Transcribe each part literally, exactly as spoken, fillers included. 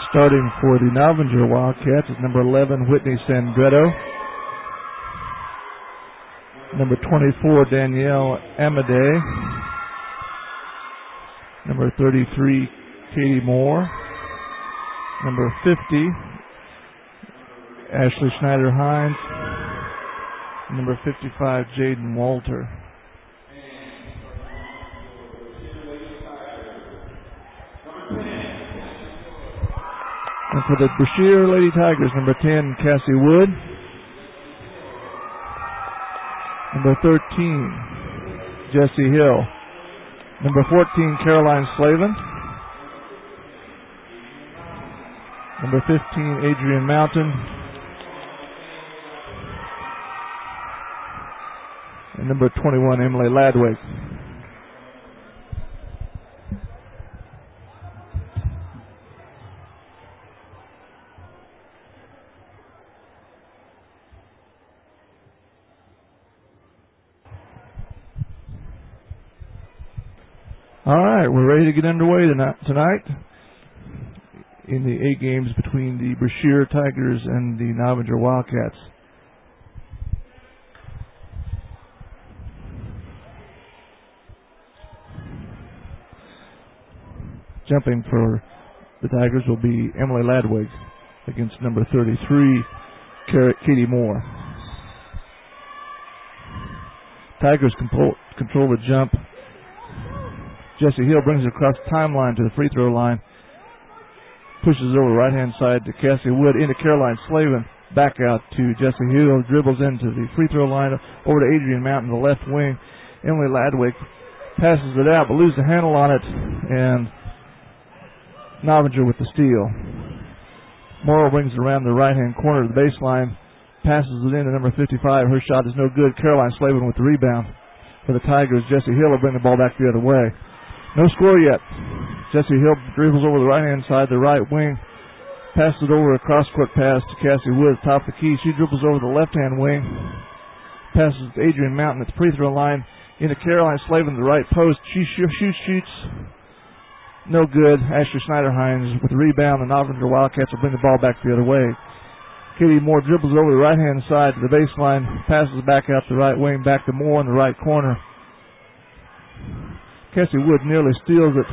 Starting for the Novinger Wildcats is number eleven, Whitney Sandretto. Number twenty-four, Danielle Amadei. Number thirty-three, Katie Moore. Number fifty, Ashley Schneider-Hines. Number fifty-five, Jaden Walter. And for the Brashear Lady Tigers, number ten, Cassie Wood. Number thirteen, Jessie Hill. Number fourteen, Caroline Slavin. Number fifteen, Adrian Mountain. And number twenty-one, Emily Ladwig. All right, we're ready to get underway tonight in the eight games between the Brashear Tigers and the Novinger Wildcats. Jumping for the Tigers will be Emily Ladwig against number thirty-three, Katie Moore. Tigers control, control the jump. Jessie Hill brings it across the timeline to the free throw line. Pushes it over the right-hand side to Cassie Wood, into Caroline Slavin. Back out to Jessie Hill, dribbles into the free throw line, over to Adrian Mountain, the left wing. Emily Ladwig passes it out, but loses the handle on it, and Novinger with the steal. Morrow brings it around the right-hand corner of the baseline, passes it in to number fifty-five. Her shot is no good. Caroline Slavin with the rebound for the Tigers. Jessie Hill will bring the ball back the other way. No score yet. Jessie Hill dribbles over the right-hand side, the right wing, passes it over a cross-court pass to Cassie Wood, top of the key. She dribbles over the left-hand wing, passes to Adrian Mountain at the free throw line, into Caroline Slavin, the right post. She shoots, shoots, no good. Ashley Schneider-Hines with the rebound. The Novinger Wildcats will bring the ball back the other way. Katie Moore dribbles over the right-hand side to the baseline, passes back out the right wing, back to Moore in the right corner. Cassie Wood nearly steals it.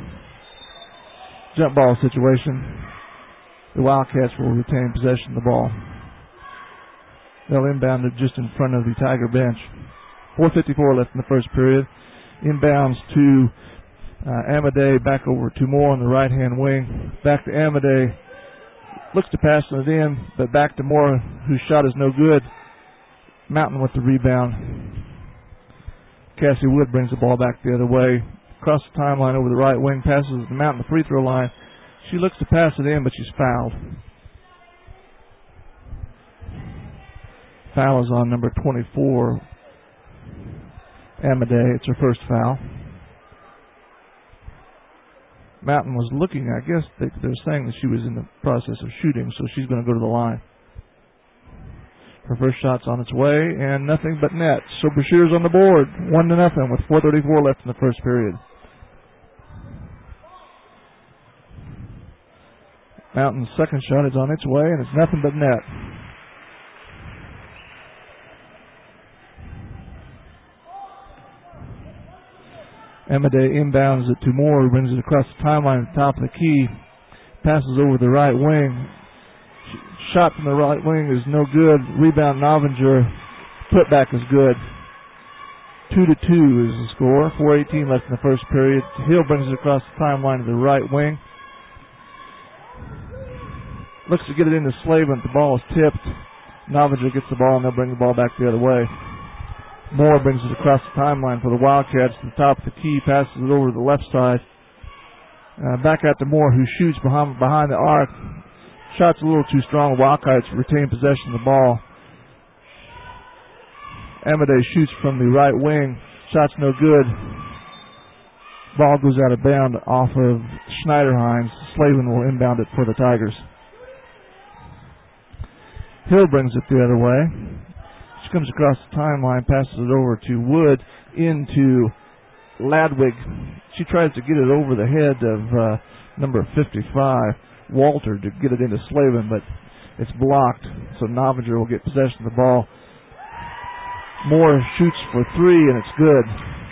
Jump ball situation. The Wildcats will retain possession of the ball. They'll inbound it just in front of the Tiger bench. four fifty-four left in the first period. Inbounds to uh, Amadei, back over to Moore on the right-hand wing. Back to Amadei. Looks to pass it in, but back to Moore, whose shot is no good. Mountain with the rebound. Cassie Wood brings the ball back the other way. Across the timeline over the right wing, passes the Mountain the free throw line. She looks to pass it in, but she's fouled. Foul is on number twenty-four, Amadei. It's her first foul. Mountain was looking, I guess they, they're saying that she was in the process of shooting, so she's going to go to the line. Her first shot's on its way, and nothing but net. So Brashear's on the board, one to nothing, with four thirty-four left in the first period. Mountain's second shot is on its way, and it's nothing but net. Amadei inbounds it to Moore, who brings it across the timeline at the top of the key. Passes over the right wing. Shot from the right wing is no good. Rebound Novinger. Putback is good. Two to two is the score. four eighteen left in the first period. Hill brings it across the timeline to the right wing. Looks to get it into Slavin. The ball is tipped. Novinger gets the ball, and they'll bring the ball back the other way. Moore brings it across the timeline for the Wildcats to the top of the key, passes it over to the left side. Uh, back out to Moore, who shoots behind, behind the arc. Shot's a little too strong. Wildcats retain possession of the ball. Amadei shoots from the right wing. Shot's no good. Ball goes out of bounds off of Schneider-Hines. Slavin will inbound it for the Tigers. Hill brings it the other way. She comes across the timeline, passes it over to Wood, into Ladwig. She tries to get it over the head of uh, number fifty-five. Walter to get it into Slavin, but it's blocked, so Novinger will get possession of the ball. Moore shoots for three, and it's good.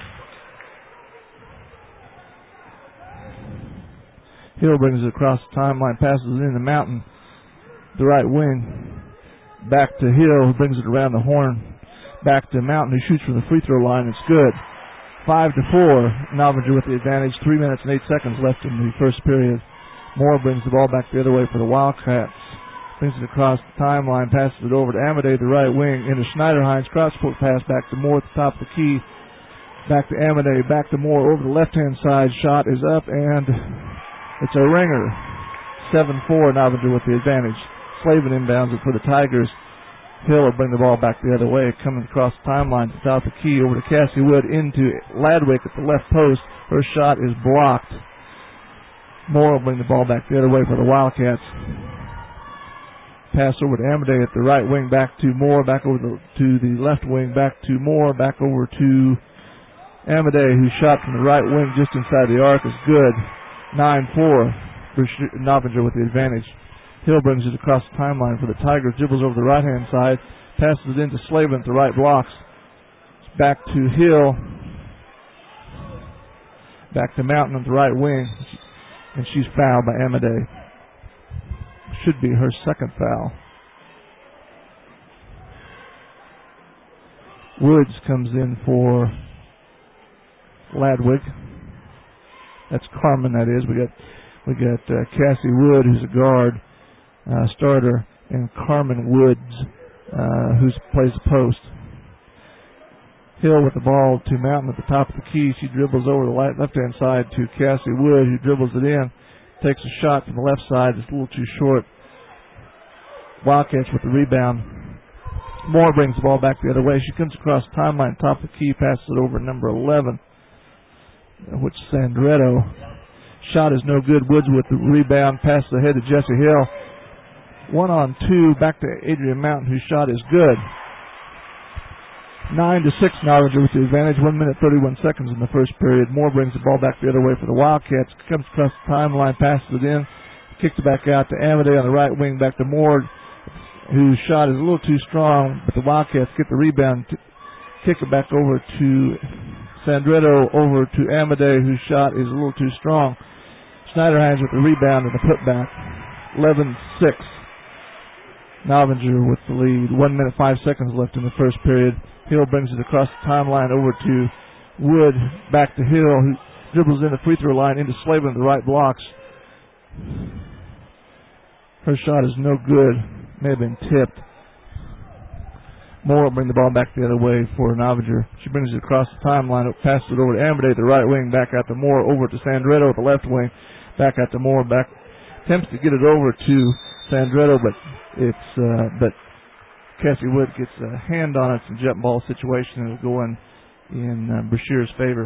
Hill brings it across the timeline, passes it in the Mountain, the right wing. Back to Hill, who brings it around the horn. Back to Mountain, who shoots from the free throw line. It's good. Five to four. Novinger with the advantage. Three minutes and eight seconds left in the first period. Moore brings the ball back the other way for the Wildcats. Brings it across the timeline, passes it over to Amadei, the right wing, into Schneiderheinz. Cross-court pass back to Moore at the top of the key. Back to Amadei, back to Moore over the left-hand side. Shot is up, and it's a ringer. seven four, Novinger with the advantage. Slavin inbounds it for the Tigers. Hill will bring the ball back the other way, coming across the timeline to the top of the key, over to Cassie Wood, into Ladwick at the left post. Her shot is blocked. Moore will bring the ball back the other way for the Wildcats. Pass over to Amadei at the right wing, back to Moore, back over the, to the left wing, back to Moore, back over to Amadei, who shot from the right wing just inside the arc, is good. nine four for Novinger with the advantage. Hill brings it across the timeline for the Tigers, dribbles over the right-hand side, passes it into Slavin at the right blocks. Back to Hill, back to Mountain at the right wing, and she's fouled by Amadei. Should be her second foul. Woods comes in for Ladwig. That's Carmen, that is. We got we got uh, Cassie Wood, who's a guard uh, starter, and Carmen Woods, uh, who plays the post. Hill with the ball to Mountain at the top of the key. She dribbles over the left-hand side to Cassie Wood, who dribbles it in. Takes a shot from the left side. It's a little too short. Wildcats with the rebound. Moore brings the ball back the other way. She comes across the timeline, top of the key, passes it over number eleven, which is Sandretto. Shot is no good. Woods with the rebound, passes ahead to Jessie Hill. One on two, back to Adrian Mountain, whose shot is good. Nine to six, Novinger with the advantage. One minute, thirty-one seconds in the first period. Moore brings the ball back the other way for the Wildcats. Comes across the timeline, passes it in, kicks it back out to Amadei on the right wing, back to Moore, whose shot is a little too strong, but the Wildcats get the rebound, t- kick it back over to Sandretto, over to Amadei, whose shot is a little too strong. Schneiderheinz with the rebound and the putback. eleven six. Novinger with the lead. One minute, five seconds left in the first period. Hill brings it across the timeline over to Wood, back to Hill, who dribbles in the free throw line into Slavin at the right blocks. Her shot is no good. May have been tipped. Moore will bring the ball back the other way for Novinger. She brings it across the timeline, passes it over to Amadei at the right wing, back out to Moore, over to Sandretto at the left wing, back out to Moore, back attempts to get it over to Sandretto, but it's uh, but Cassie Wood gets a hand on it. It's a jump ball situation, and it'll go in in uh, Brashear's favor.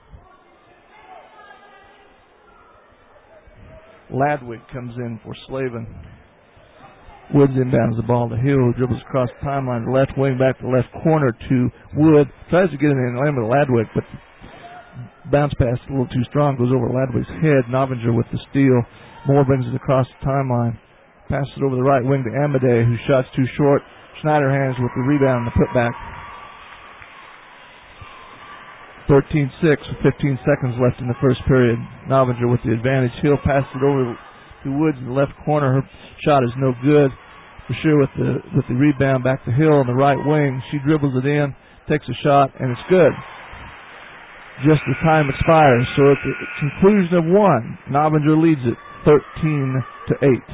Ladwig comes in for Slavin. Woods inbounds the ball to Hill, dribbles across the timeline, the left wing, back to the left corner to Wood. Tries to get it in the lane with Ladwig, but bounce pass a little too strong, goes over Ladwig's head. Novinger with the steal. Moore brings it across the timeline. Passes it over the right wing to Amadei, whose shot's too short. Schneiderheinz with the rebound and the putback. thirteen six with fifteen seconds left in the first period. Novinger with the advantage. Hill passes it over to Woods in the left corner. Her shot is no good. Brashear with the with the rebound, back to Hill on the right wing. She dribbles it in, takes a shot, and it's good. Just as time expires. So at the conclusion of one, Novinger leads it thirteen to eight.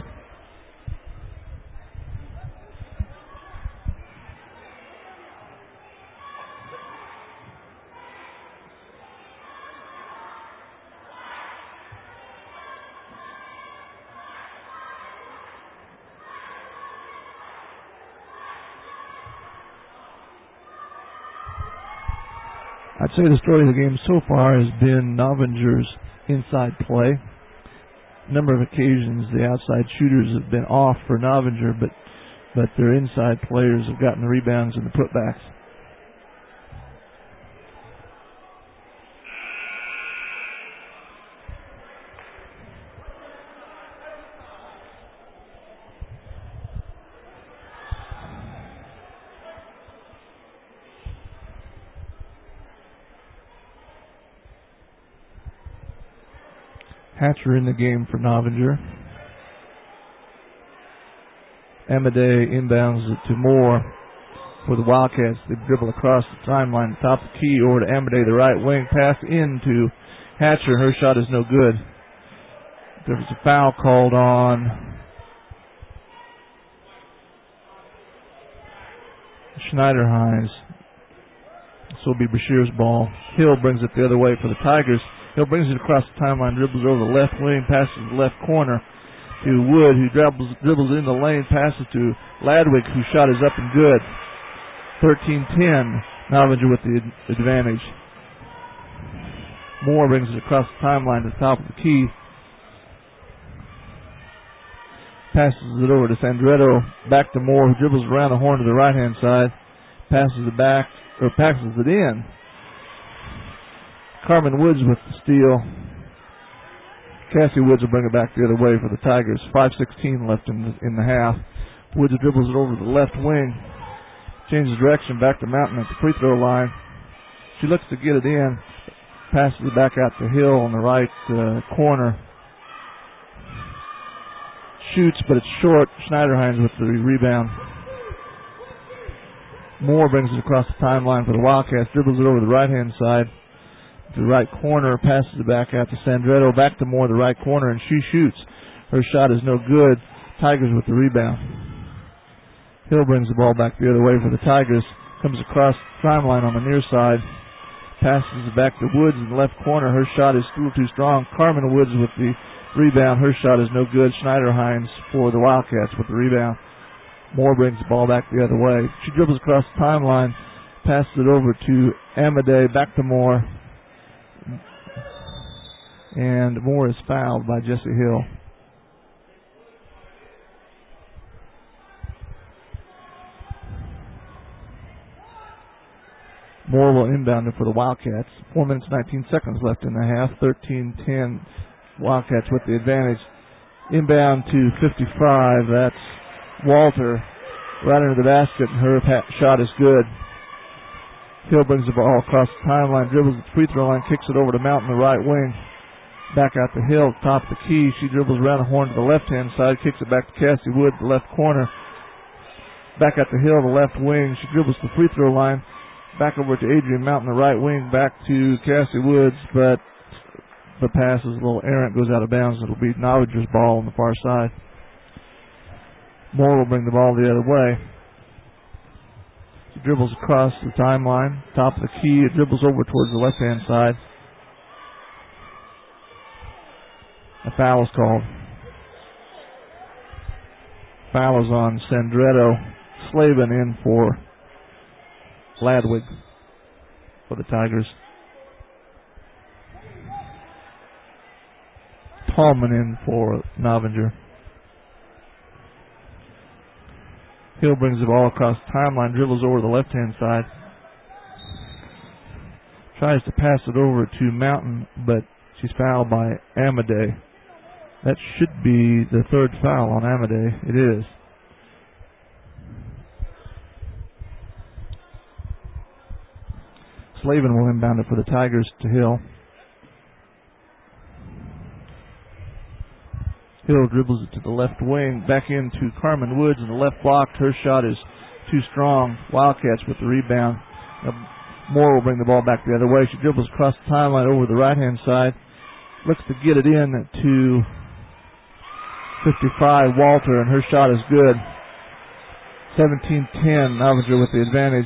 I'd say the story of the game so far has been Novinger's inside play. A number of occasions the outside shooters have been off for Novinger, but but their inside players have gotten the rebounds and the putbacks. Hatcher in the game for Novinger. Amadei inbounds it to Moore for the Wildcats. They dribble across the timeline, top of the key, over to Amadei, the right wing, pass into Hatcher. Her shot is no good. There was a foul called on Schneiderhines. This will be Bashir's ball. Hill brings it the other way for the Tigers. Hill brings it across the timeline, dribbles over the left wing, passes the left corner to Wood, who dribbles, dribbles in the lane, passes to Ladwig, whose shot is up and good. thirteen ten, Novinger with the advantage. Moore brings it across the timeline to the top of the key. Passes it over to Sandretto, back to Moore, who dribbles around the horn to the right-hand side. Passes it back, or passes it in. Carmen Woods with the steal. Cassie Woods will bring it back the other way for the Tigers. five sixteen left in the, in the half. Woods dribbles it over to the left wing. Changes direction back to Mountain at the free throw line. She looks to get it in. Passes it back out to Hill on the right uh, corner. Shoots, but it's short. Schneiderhines with the rebound. Moore brings it across the timeline for the Wildcats. Dribbles it over the right-hand side to the right corner. Passes it back out to Sandretto. Back to Moore, the right corner, and she shoots. Her shot is no good. Tigers with the rebound. Hill brings the ball back the other way for the Tigers. Comes across the timeline on the near side. Passes it back to Woods in the left corner. Her shot is still too strong. Carmen Woods with the rebound. Her shot is no good. Schneiderhines for the Wildcats with the rebound. Moore brings the ball back the other way. She dribbles across the timeline. Passes it over to Amadei. Back to Moore. And Moore is fouled by Jesse Hill. Moore will inbound it for the Wildcats. Four minutes, nineteen seconds left in the half. thirteen ten. Wildcats with the advantage. Inbound to fifty-five. That's Walter right into the basket, and her shot is good. Hill brings the ball across the timeline, dribbles at the free throw line, kicks it over to Mountain, the right wing. Back out to Hill, top of the key. She dribbles around the horn to the left-hand side, kicks it back to Cassie Wood, the left corner. Back out to Hill, the left wing. She dribbles to the free throw line. Back over to Adrian Mountain, the right wing. Back to Cassie Woods, but the pass is a little errant, goes out of bounds. It'll be Novinger's ball on the far side. Moore will bring the ball the other way. She dribbles across the timeline, top of the key. It dribbles over towards the left-hand side. A foul is called. Foul is on Sandretto. Slavin in for Ladwig for the Tigers. Tallman in for Novinger. Hill brings the ball across the timeline, dribbles over the left-hand side. Tries to pass it over to Mountain, but she's fouled by Amadei. That should be the third foul on Amadei. It is. Slavin will inbound it for the Tigers to Hill. Hill dribbles it to the left wing, back into Carmen Woods, and the left blocked. Her shot is too strong. Wildcats with the rebound. Now, Moore will bring the ball back the other way. She dribbles across the timeline over the right-hand side. Looks to get it in to fifty-five, Walter, and her shot is good. seventeen ten, Novinger with the advantage.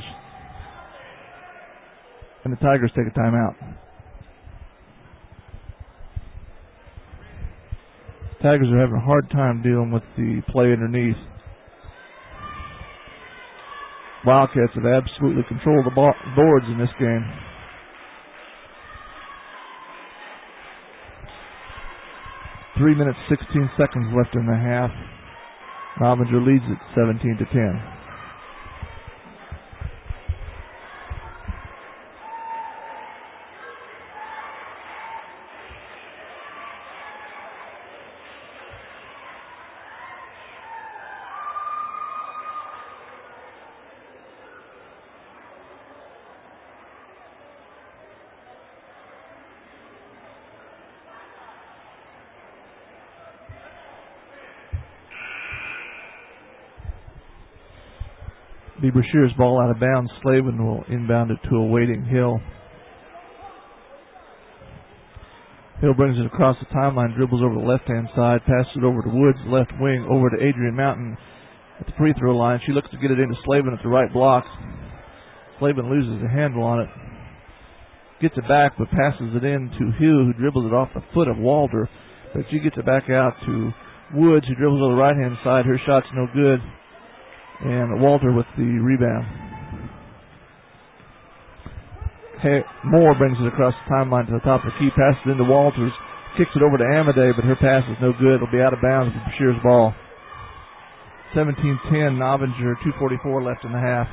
And the Tigers take a timeout. Tigers are having a hard time dealing with the play underneath. Wildcats have absolutely controlled the boards in this game. Three minutes, sixteen seconds left in the half. Novinger leads it seventeen to ten. Be Brashear's ball out of bounds. Slavin will inbound it to a waiting Hill. Hill brings it across the timeline, dribbles over the left-hand side, passes it over to Woods, left wing, over to Adrian Mountain at the free throw line. She looks to get it into Slavin at the right block. Slavin loses the handle on it. Gets it back, but passes it in to Hill, who dribbles it off the foot of Walter. But she gets it back out to Woods, who dribbles over the right-hand side. Her shot's no good. And Walter with the rebound. Hey, Moore brings it across the timeline to the top of the key, passes it into Walters, kicks it over to Amadei, but her pass is no good. It'll be out of bounds with Brashear's ball. seventeen ten, Novinger, two forty-four left in the half.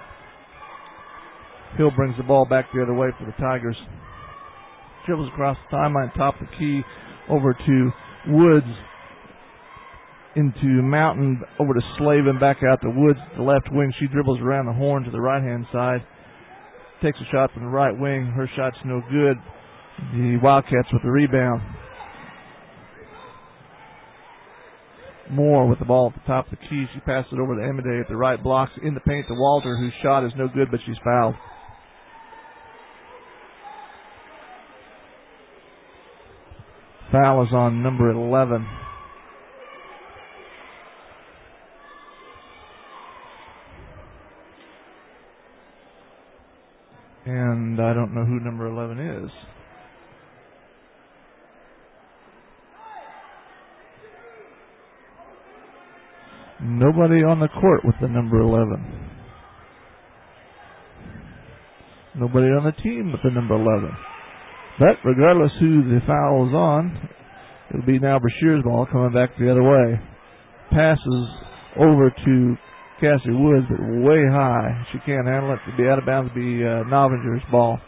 Hill brings the ball back the other way for the Tigers. Dribbles across the timeline, top of the key, over to Woods, into Mountain, over to Slavin, back out to Woods, the left wing. She dribbles around the horn to the right-hand side. Takes a shot from the right wing. Her shot's no good. The Wildcats with the rebound. Moore with the ball at the top of the key. She passes it over to Amadei at the right, blocks in the paint to Walter, whose shot is no good, but she's fouled. Foul is on number eleven. And I don't know who number eleven is. Nobody on the court with the number eleven. Nobody on the team with the number eleven. But regardless who the foul is on, it'll be now Brashear's ball coming back the other way. Passes over to Cassie Woods, but way high. She can't handle it. It'll be out of bounds. It'll be uh, Novinger's ball.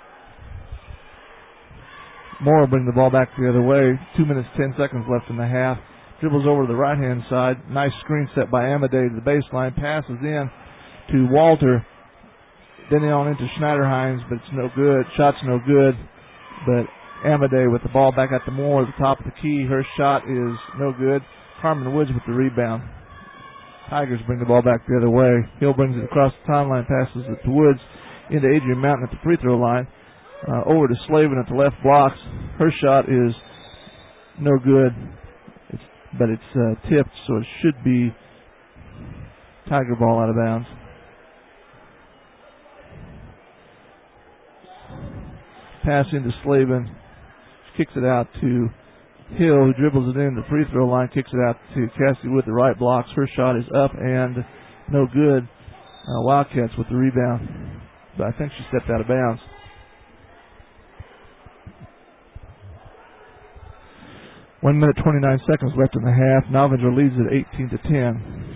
Moore will bring the ball back the other way. Two minutes, ten seconds left in the half. Dribbles over to the right-hand side. Nice screen set by Amadei to the baseline. Passes in to Walter. Then on into Schneiderhines, but it's no good. Shot's no good. But Amadei with the ball back at the Moore at the top of the key. Her shot is no good. Carmen Woods with the rebound. Tigers bring the ball back the other way. Hill brings it across the timeline, passes it to Woods, into Adrian Mountain at the free throw line. Uh, over to Slavin at the left blocks. Her shot is no good, it's, but it's uh, tipped, so it should be Tiger ball out of bounds. Pass into Slavin. She kicks it out to Hill, who dribbles it in the free throw line, kicks it out to Cassie with the right blocks. Her shot is up and no good. Uh, Wildcats with the rebound, but I think she stepped out of bounds. One minute, twenty-nine seconds left in the half. Novinger leads it eighteen to ten.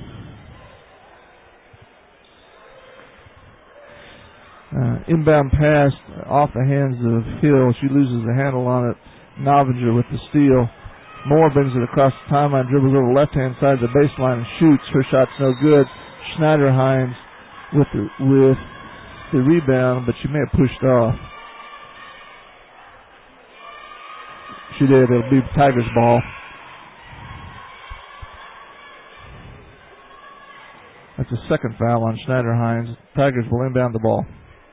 Uh, inbound pass off the hands of Hill. She loses the handle on it. Novinger with the steal. Moore brings it across the timeline, dribbles over the left-hand side of the baseline and shoots. Her shot's no good. Schneiderhines with the, with the rebound, but she may have pushed off. She did. It'll be Tigers ball. That's a second foul on Schneiderhines. Tigers will inbound the ball.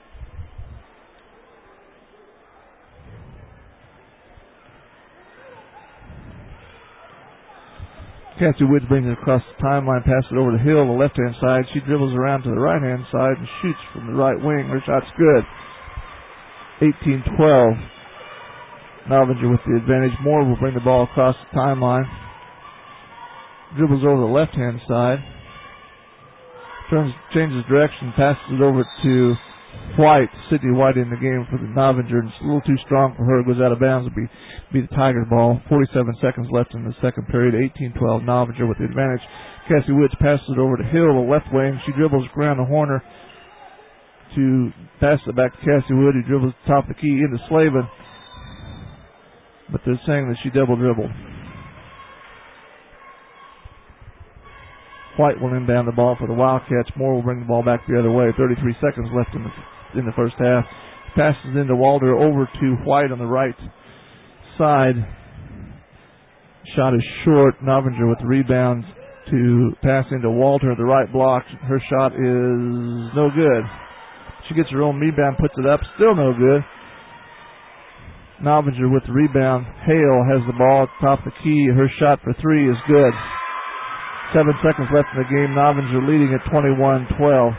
Cassie Woods brings it across the timeline, passes it over to Hill, the left-hand side. She dribbles around to the right-hand side and shoots from the right wing. Her shot's good. eighteen twelve. Novinger with the advantage. Moore will bring the ball across the timeline. Dribbles over the left-hand side. Turns, changes direction, passes it over to White. Sydney White in the game for the Novinger. It's a little too strong for her. It goes out of bounds. It'll be, be the Tiger ball. forty-seven seconds left in the second period. eighteen twelve. Novinger with the advantage. Cassie Woods passes it over to Hill, the left wing. She dribbles around the corner to pass it back to Cassie Wood, who dribbles the top of the key into Slavin. But they're saying that she double dribbled. White will inbound the ball for the Wildcats. Moore will bring the ball back the other way. thirty-three seconds left in the, in the first half. Passes into Walter, over to White on the right side. Shot is short. Novinger with the rebound. to pass into Walter at the right block. Her shot is no good. She gets her own rebound, puts it up, still no good. Novinger with the rebound. Hale has the ball at the top of the key. Her shot for three is good. Seven seconds left in the game. Novinger leading at twenty-one twelve.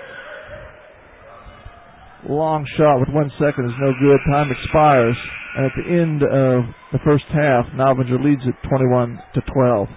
Long shot with one second is no good. Time expires. And at the end of the first half, Novinger leads at twenty-one to twelve.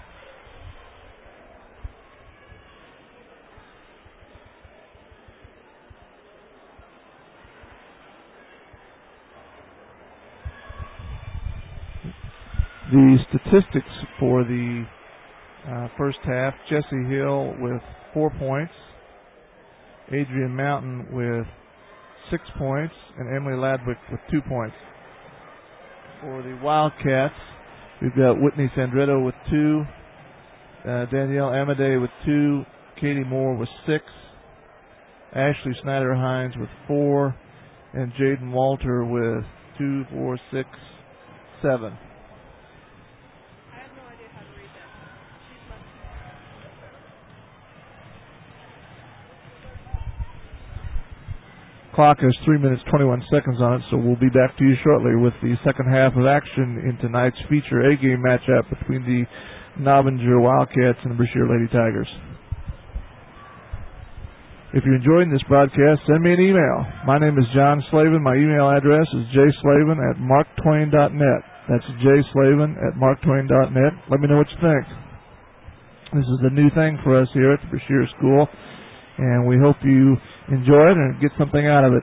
The statistics for the uh, first half: Jessie Hill with four points, Adrian Mountain with six points, and Emily Ladwick with two points. For the Wildcats, we've got Whitney Sandretto with two, uh, Danielle Amadei with two, Katie Moore with six, Ashley Snyder-Hines with four, and Jaden Walter with two, four, six, seven. Clock has three minutes, twenty-one seconds on it, so we'll be back to you shortly with the second half of action in tonight's feature A-game matchup between the Novinger Wildcats and the Brashear Lady Tigers. If you're enjoying this broadcast, send me an email. My name is John Slavin. My email address is jslavin at marktwain dot net. That's jslavin at marktwain dot net. Let me know what you think. This is a new thing for us here at the Brashear School, and we hope you enjoy it and get something out of it.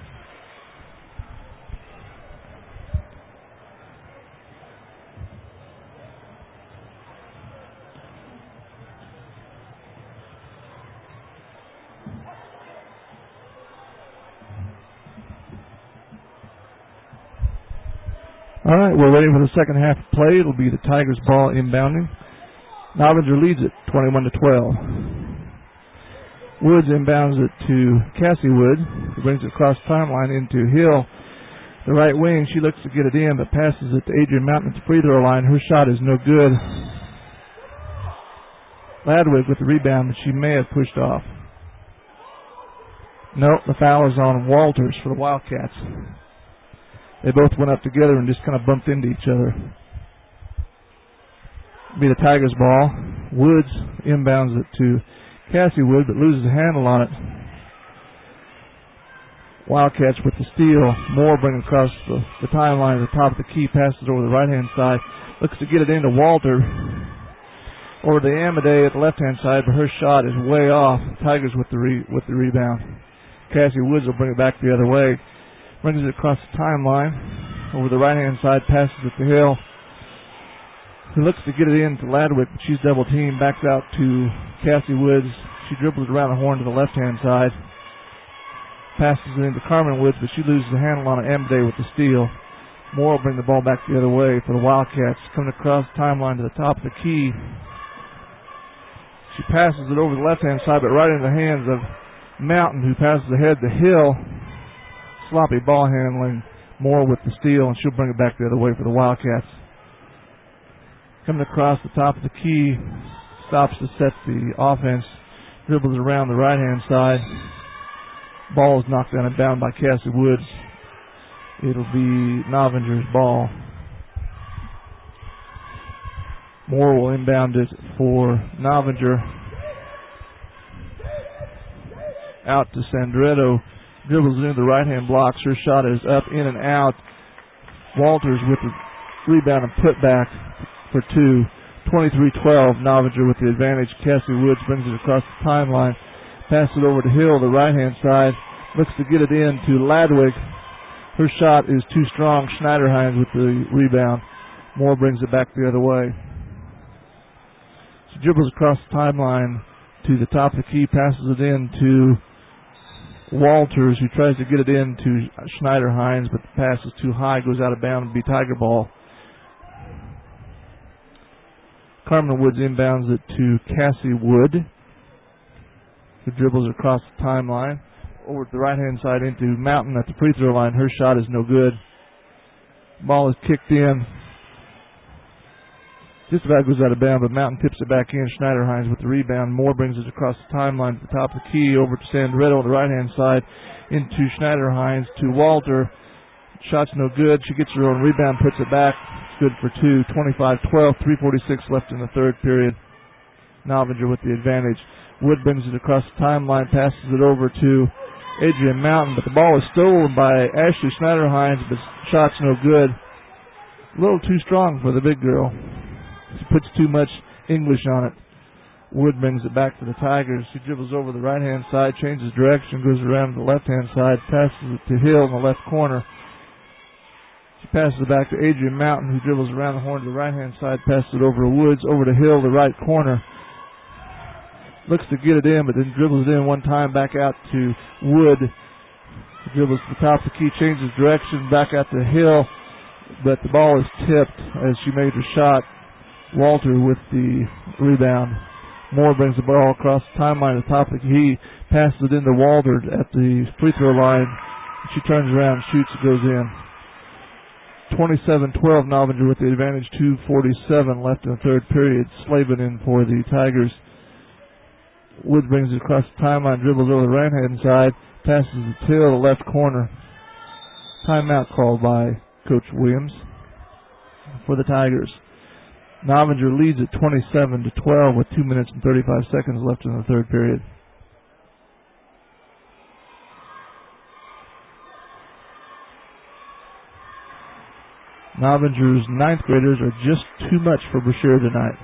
All right, we're ready for the second half of play. It'll be the Tigers' ball inbounding. Novinger leads it twenty-one to twelve. Woods inbounds it to Cassie Wood, who brings it across the timeline into Hill, the right wing. She looks to get it in, but passes it to Adrian Mountain at the free throw line. Her shot is no good. Ladwig with the rebound, but she may have pushed off. No, the foul is on Walters for the Wildcats. They both went up together and just kind of bumped into each other. It'll be the Tigers' ball. Woods inbounds it to Cassie Wood, but loses a handle on it. Wildcats with the steal. Moore bringing across the, the timeline at the top of the key, passes over the right-hand side. Looks to get it into Walter. Over to Amadei at the left-hand side, but her shot is way off. Tigers with the re, with the rebound. Cassie Woods will bring it back the other way. Brings it across the timeline. Over the right-hand side, passes it to Hill. He looks to get it in to Ladwick, but she's double-teamed. Backs out to Cassie Woods. She dribbles around the horn to the left-hand side. Passes it into Carmen Woods, but she loses the handle on Amadei with the steal. Moore will bring the ball back the other way for the Wildcats. Coming across the timeline to the top of the key. She passes it over the left-hand side, but right into the hands of Mountain, who passes ahead to Hill. Sloppy ball handling. Moore with the steal, and she'll bring it back the other way for the Wildcats. Coming across the top of the key, stops to set the offense, dribbles around the right-hand side. Ball is knocked down and bound by Cassie Woods. It'll be Novinger's ball. Moore will inbound it for Novinger. Out to Sandretto. Dribbles into the right-hand blocks. Her shot is up, in, and out. Walters with the rebound and put back for two. twenty-three twelve. Novinger with the advantage. Cassie Woods brings it across the timeline. Passes it over to Hill, the right-hand side. Looks to get it in to Ladwig. Her shot is too strong. Schneiderhines with the rebound. Moore brings it back the other way. She dribbles across the timeline to the top of the key. Passes it in to Walters, who tries to get it in to Schneiderhines, but the pass is too high. Goes out of bounds and be Tiger ball. Carmen Woods inbounds it to Cassie Wood, who dribbles across the timeline over to the right-hand side into Mountain at the free throw line. Her shot is no good. Ball is kicked in. Just about goes out of bounds, but Mountain tips it back in. Schneiderhines with the rebound. Moore brings it across the timeline to the top of the key, over to Sandretto on the right-hand side, into Schneiderhines to Walter. Shot's no good. She gets her own rebound, puts it back. It's good for two. twenty-five twelve, three forty-six left in the third period. Novinger with the advantage. Wood brings it across the timeline, passes it over to Adrian Mountain, but the ball is stolen by Ashley Schneiderhines, but shot's no good. A little too strong for the big girl. She puts too much English on it. Wood brings it back to the Tigers. She dribbles over the right-hand side, changes direction, goes around to the left-hand side, passes it to Hill in the left corner. She passes it back to Adrian Mountain, who dribbles around the horn to the right-hand side, passes it over to Woods, over to Hill, the right corner. Looks to get it in, but then dribbles it in one time, back out to Wood. She dribbles to the top of the key, changes direction, back out to Hill, but the ball is tipped as she made her shot. Walter with the rebound. Moore brings the ball across the timeline to the top of the key, passes it into Walter at the free throw line. She turns around, shoots, it goes in. twenty-seven twelve, Novinger with the advantage, two forty-seven left in the third period. Slavin in for the Tigers. Wood brings it across the timeline, dribbles over the right-hand side, passes it to the left corner. Timeout called by Coach Williams for the Tigers. Novinger leads at twenty-seven to twelve with two minutes and thirty-five seconds left in the third period. Novinger's ninth graders are just too much for Brashear tonight.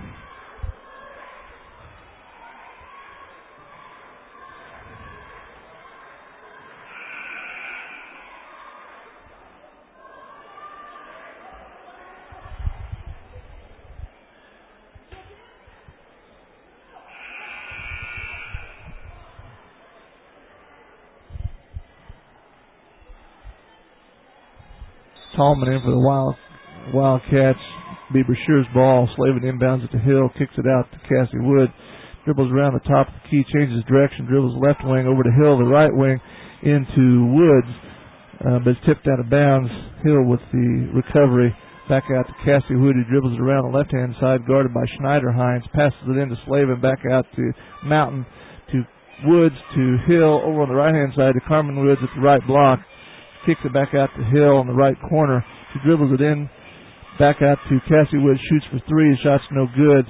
Tallman in for the Wild, Wildcats. Be Brashear's ball. Slavin inbounds it to Hill, kicks it out to Cassie Wood. Dribbles around the top of the key, changes direction, dribbles left wing over to Hill, the right wing into Woods, uh, but it's tipped out of bounds. Hill with the recovery. Back out to Cassie Wood, who dribbles it around the left-hand side, guarded by Schneiderhines. Passes it into Slavin, back out to Mountain, to Woods, to Hill, over on the right-hand side to Carmen Woods at the right block. Kicks it back out to Hill in the right corner. She dribbles it in, back out to Cassie Woods, shoots for three. The shot's no good.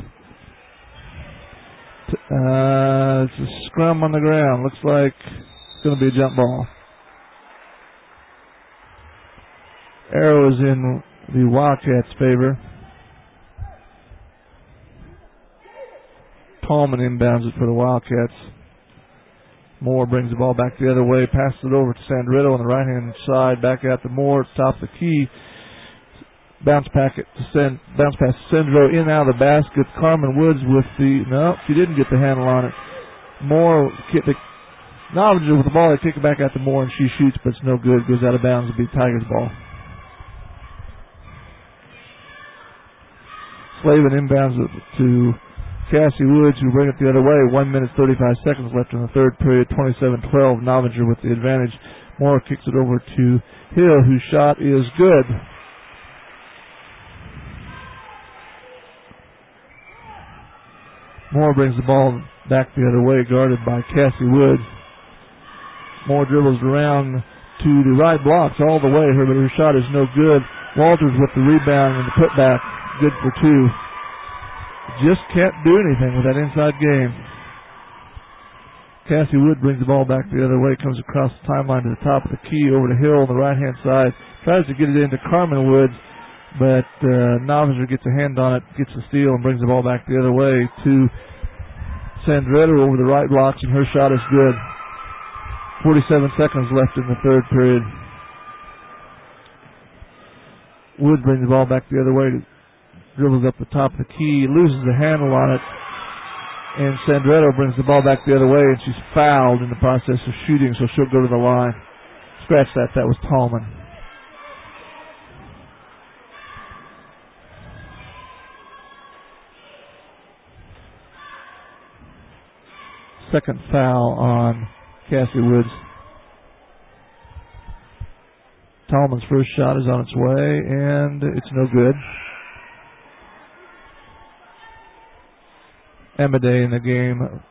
Uh, it's a scrum on the ground. Looks like it's going to be a jump ball. Arrow is in the Wildcats' favor. Tallman inbounds it for the Wildcats. Moore brings the ball back the other way, passes it over to Sandretto on the right-hand side, back out to Moore, top of the key. Bounce packet to send, bounce pass to Sandretto, in out of the basket. Carmen Woods with the, no, she didn't get the handle on it. Moore, the Novinger with the ball, they kick it back out to Moore, and she shoots, but it's no good. Goes out of bounds. It'll be Tigers' ball. Slavin inbounds it to Cassie Woods, who bring it the other way. One minute, thirty-five seconds left in the third period. twenty-seven twelve, Novinger with the advantage. Moore kicks it over to Hill, whose shot is good. Moore brings the ball back the other way, guarded by Cassie Woods. Moore dribbles around to the right blocks all the way, but her shot is no good. Walters with the rebound and the putback, good for two. Just can't do anything with that inside game. Cassie Wood brings the ball back the other way, comes across the timeline to the top of the key, over to Hill on the right-hand side, tries to get it into Carmen Woods, but uh, Novinger gets a hand on it, gets the steal, and brings the ball back the other way to Sandretto over the right blocks, and her shot is good. forty-seven seconds left in the third period. Wood brings the ball back the other way, dribbles up the top of the key, loses the handle on it, and Sandretto brings the ball back the other way, and she's fouled in the process of shooting, so she'll go to the line. Scratch that, that was Tallman. Second foul on Cassie Woods. Tallman's first shot is on its way, and it's no good. Amade in the game.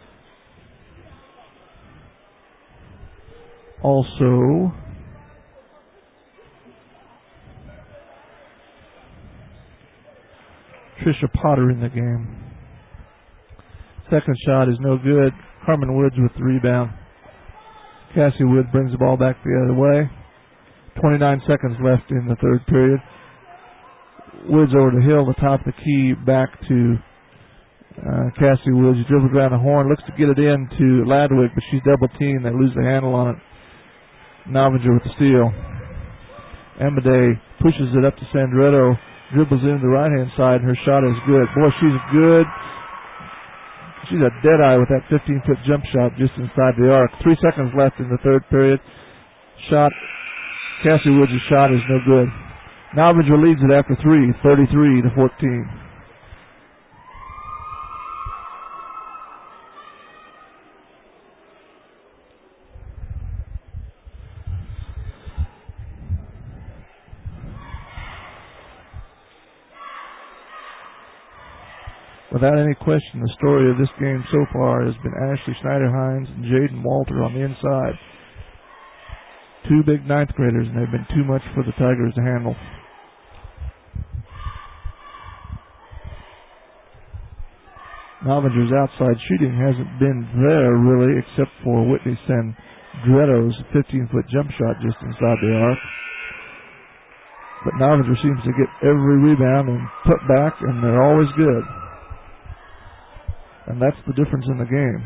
Also, Trisha Potter in the game. Second shot is no good. Carmen Woods with the rebound. Cassie Wood brings the ball back the other way. twenty-nine seconds left in the third period. Woods over to Hill, the top of the key, back to uh, Cassie Woods. She dribbles around the horn, looks to get it in to Ladwig, but she's double teamed. They lose the handle on it. Novinger with the steal. Amade pushes it up to Sandretto, dribbles into the right-hand side, and her shot is good. Boy, she's good. She's a dead-eye with that fifteen-foot jump shot just inside the arc. Three seconds left in the third period. Shot, Cassie Woods' shot is no good. Novinger leads it after three, thirty-three to fourteen. Without any question, the story of this game so far has been Ashley Schneider-Hines and Jaden Walter on the inside. Two big ninth graders, and they've been too much for the Tigers to handle. Novinger's outside shooting hasn't been there really, except for Whitney Sandretto's fifteen-foot jump shot just inside the arc. But Novinger seems to get every rebound and put back, and they're always good. And that's the difference in the game.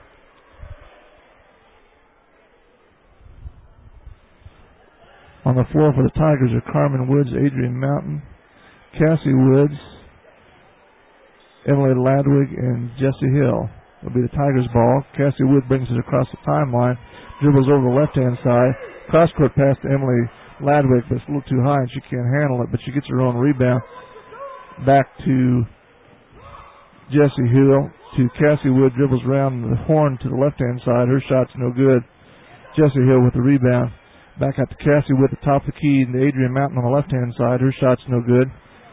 On the floor for the Tigers are Carmen Woods, Adrian Mountain, Cassie Woods, Emily Ladwig, and Jessie Hill. It'll be the Tigers' ball. Cassie Wood brings it across the timeline, dribbles over the left-hand side, cross-court pass to Emily Ladwig, but it's a little too high and she can't handle it, but she gets her own rebound. Back to Jessie Hill. To Cassie Wood, dribbles around the horn to the left-hand side. Her shot's no good. Jessie Hill with the rebound. Back out to Cassie Wood at the top of the key, and to Adrian Mountain on the left-hand side. Her shot's no good.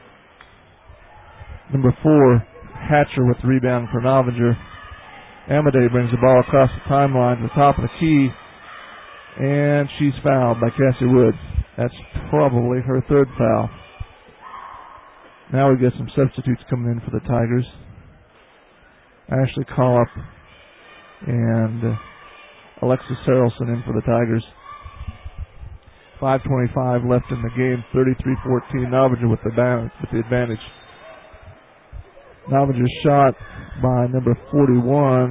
Number four, Hatcher with the rebound for Novinger. Amade brings the ball across the timeline to the top of the key, and she's fouled by Cassie Wood. That's probably her third foul. Now we get some substitutes coming in for the Tigers. Ashley Collop and uh, Alexis Harrelson in for the Tigers. five twenty-five left in the game, thirty-three fourteen. Novinger with the, ban- with the advantage. Novinger's shot by number forty-one,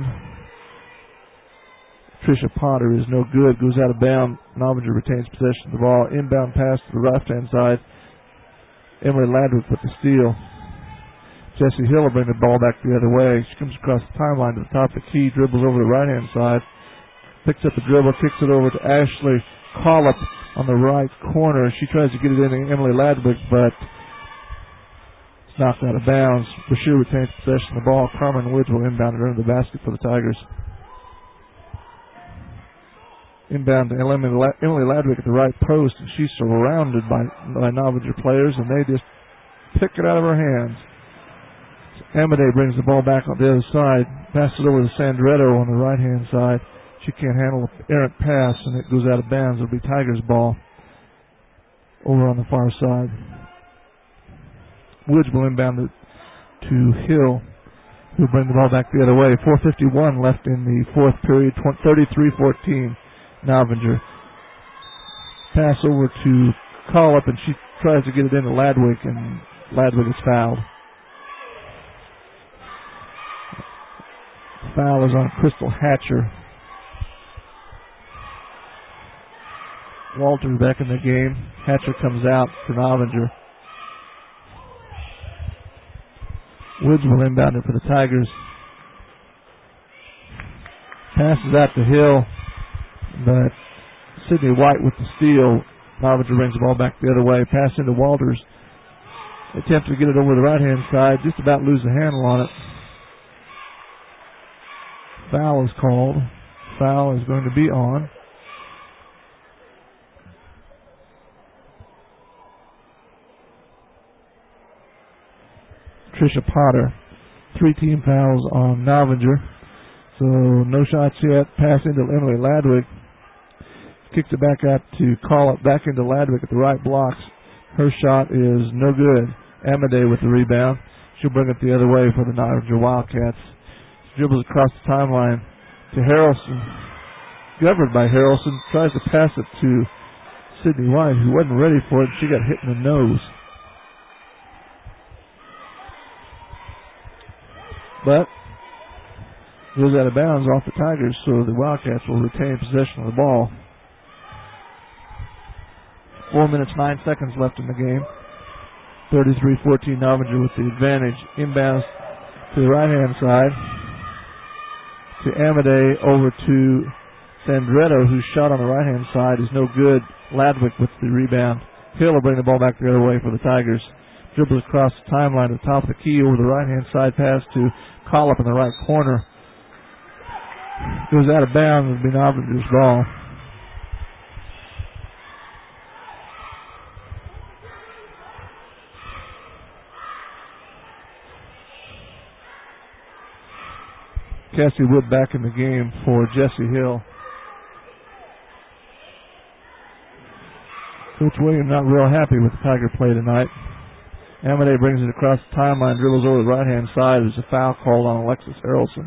Trisha Potter, is no good. Goes out of bounds. Novinger retains possession of the ball. Inbound pass to the left-hand side. Emily Ladwig with the steal. Jessie Hill will bring the ball back the other way. She comes across the timeline to the top of the key, dribbles over the right-hand side, picks up the dribble, kicks it over to Ashley Collop on the right corner. She tries to get it in to Emily Ladwig, but it's knocked out of bounds. Bashir retains possession of the ball. Carmen Woods will inbound it under the basket for the Tigers. Inbound to Emily Ladwig at the right post, and she's surrounded by, by Novinger players, and they just pick it out of her hands. Amade brings the ball back on the other side, passes it over to Sandretto on the right-hand side. She can't handle an errant pass, and it goes out of bounds. It'll be Tigers' ball over on the far side. Woods will inbound it to Hill, who'll bring the ball back the other way. four fifty-one left in the fourth period, thirty-three fourteen. Novinger. Pass over to Collop, and she tries to get it into Ladwig, and Ladwig is fouled. Foul is on Crystal Hatcher. Walter back in the game. Hatcher comes out for Novinger. Woods will inbound it for the Tigers. Passes out to Hill, but Sydney White with the steal. Novinger brings the ball back the other way. Pass into Walters. Attempt to get it over the right-hand side. Just about lose the handle on it. Foul is called. Foul is going to be on Trisha Potter. Three team fouls on Novinger. So no shots yet. Pass into Emily Ladwig. Kicks it back out to call it back into Ladwig at the right blocks. Her shot is no good. Amadei with the rebound. She'll bring it the other way for the Novinger Wildcats. She dribbles across the timeline to Harrelson. Governed by Harrelson. Tries to pass it to Sydney White, who wasn't ready for it. She got hit in the nose. But goes out of bounds off the Tigers, so the Wildcats will retain possession of the ball. Four minutes, nine seconds left in the game. thirty-three fourteen Novinger with the advantage. Inbounds to the right-hand side. To Amadei, over to Sandretto, whose shot on the right-hand side is no good. Ladwig with the rebound. Hill will bring the ball back the other way for the Tigers. Dribbles across the timeline to the top of the key over the right-hand side pass to Collop in the right corner. Goes out of bounds. It'll be Novinger's ball. Cassie Wood back in the game for Jesse Hill. Coach William not real happy with the Tiger play tonight. Amadei brings it across the timeline, dribbles over the right-hand side. There's a foul called on Alexis Harrelson.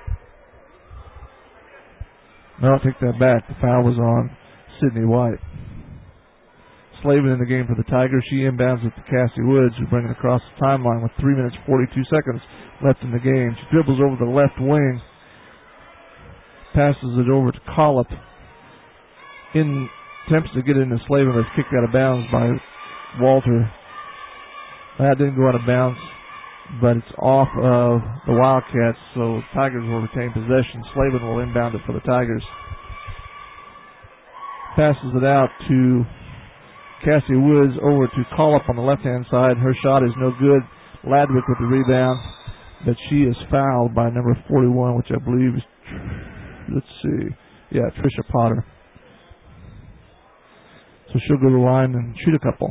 No, I'll take that back. The foul was on Sydney White. Slavin in the game for the Tigers. She inbounds it to Cassie Woods, who bring it across the timeline with three minutes, forty-two seconds left in the game. She dribbles over the left wing, passes it over to Collop. In attempts to get into Slavin, but it's kicked out of bounds by Walter. That didn't go out of bounds, but it's off of the Wildcats, so Tigers will retain possession. Slavin will inbound it for the Tigers. Passes it out to Cassie Woods over to Collop on the left-hand side. Her shot is no good. Ladwig with the rebound, but she is fouled by number forty-one, which I believe is, let's see, yeah, Trisha Potter. So she'll go to the line and shoot a couple.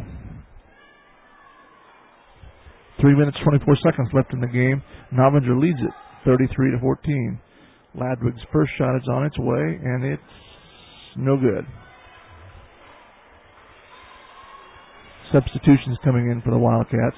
Three minutes, twenty-four seconds left in the game. Novinger leads it, thirty-three to fourteen. Ladwig's first shot is on its way, and it's no good. Substitutions coming in for the Wildcats.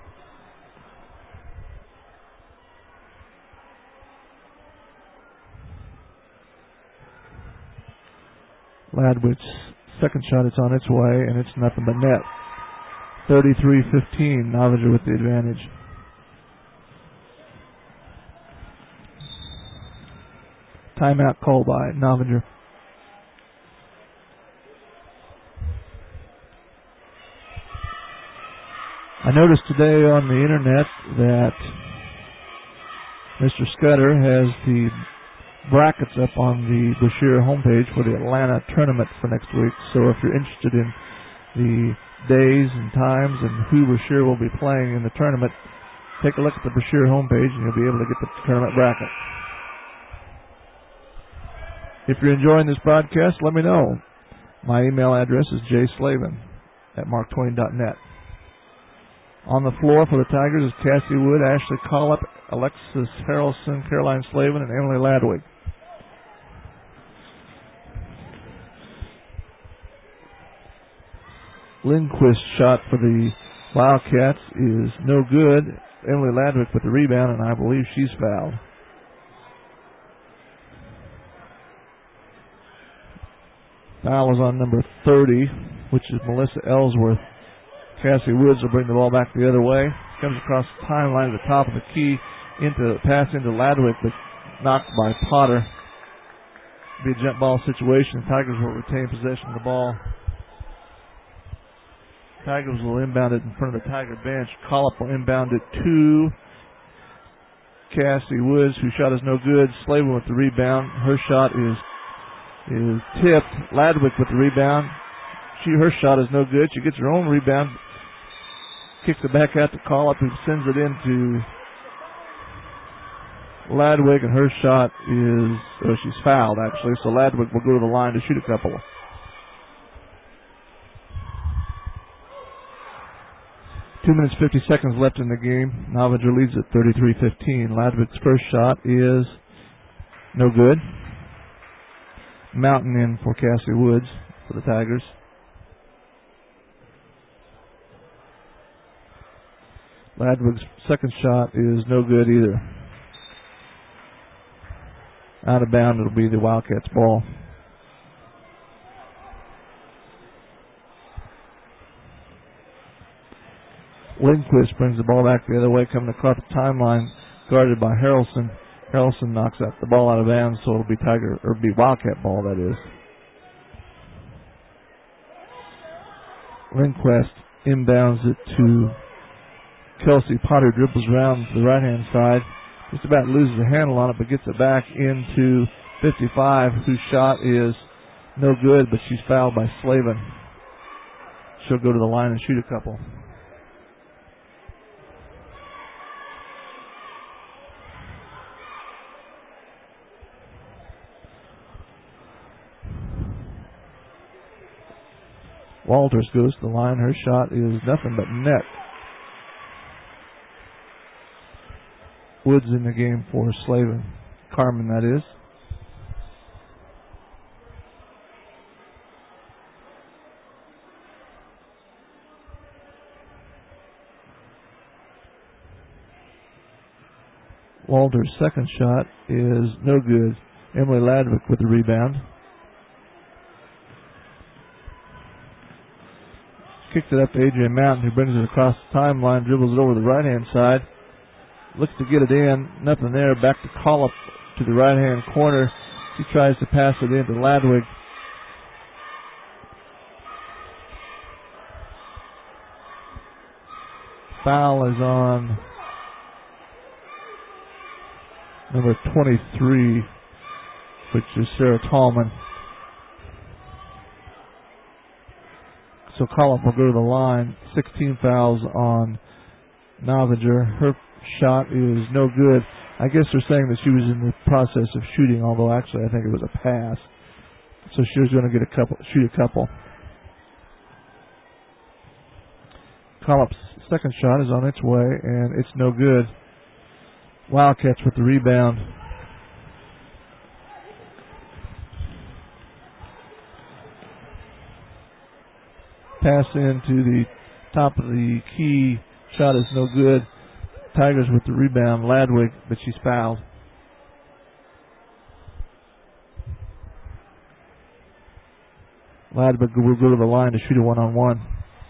Ladwig's second shot is on its way, and it's nothing but net. thirty-three fifteen, Novinger with the advantage. Timeout called by Novinger. I noticed today on the internet that Mister Scudder has the brackets up on the Brashear homepage for the Atlanta tournament for next week. So if you're interested in the days and times and who Brashear will be playing in the tournament, take a look at the Brashear homepage and you'll be able to get the tournament bracket. If you're enjoying this broadcast, let me know. My email address is jslavin at mark twain dot net. On the floor for the Tigers is Cassie Wood, Ashley Collop, Alexis Harrelson, Caroline Slavin, and Emily Ladwig. Lindquist's shot for the Wildcats is no good. Emily Ladwig with the rebound, and I believe she's fouled. Foul is on number thirty, which is Melissa Ellsworth. Cassie Woods will bring the ball back the other way. Comes across the timeline at the top of the key, into pass into Ladwig, but knocked by Potter. Be a jump ball situation. Tigers will retain possession of the ball. Tigers will inbound it in front of the Tiger bench. Collop will inbound it to Cassie Woods, whose shot is no good. Slavin with the rebound. Her shot is is tipped. Ladwig with the rebound. She her shot is no good. She gets her own rebound. Kicks it back out to Collop, who sends it into Ladwig, and her shot is, oh, she's fouled actually, so Ladwig will go to the line to shoot a couple. Two minutes, fifty seconds left in the game. Novinger leads at thirty-three fifteen. Ladvig's first shot is no good. Mountain in for Cassie Woods for the Tigers. Ladvig's second shot is no good either. Out of bounds, it'll be the Wildcats' ball. Lindquist brings the ball back the other way, coming across the timeline, guarded by Harrelson. Harrelson knocks out the ball out of bounds, so it'll be Tiger or be Wildcat ball, that is. Lindquist inbounds it to Kelsey Potter, dribbles around to the right-hand side, just about loses the handle on it, but gets it back into fifty-five, whose shot is no good, but she's fouled by Slavin. She'll go to the line and shoot a couple. Walters goes to the line. Her shot is nothing but net. Woods in the game for Slavin. Carmen, that is. Walters' second shot is no good. Emily Ladvig with the rebound. Kicks it up to Adrian Mountain, who brings it across the timeline, dribbles it over the right-hand side. Looks to get it in. Nothing there. Back to Collop to the right-hand corner. She tries to pass it in to Ladvig. Foul is on number twenty-three, which is Sarah Tallman. So Collop will go to the line. sixteen fouls on Novinger. Her shot is no good. I guess they're saying that she was in the process of shooting, although actually I think it was a pass. So she was going to get a couple, shoot a couple. Collop's second shot is on its way, and it's no good. Wildcats with the rebound. Pass into the top of the key. Shot is no good. Tigers with the rebound. Ladvig, but she's fouled. Ladvig will go to the line to shoot a one-on-one.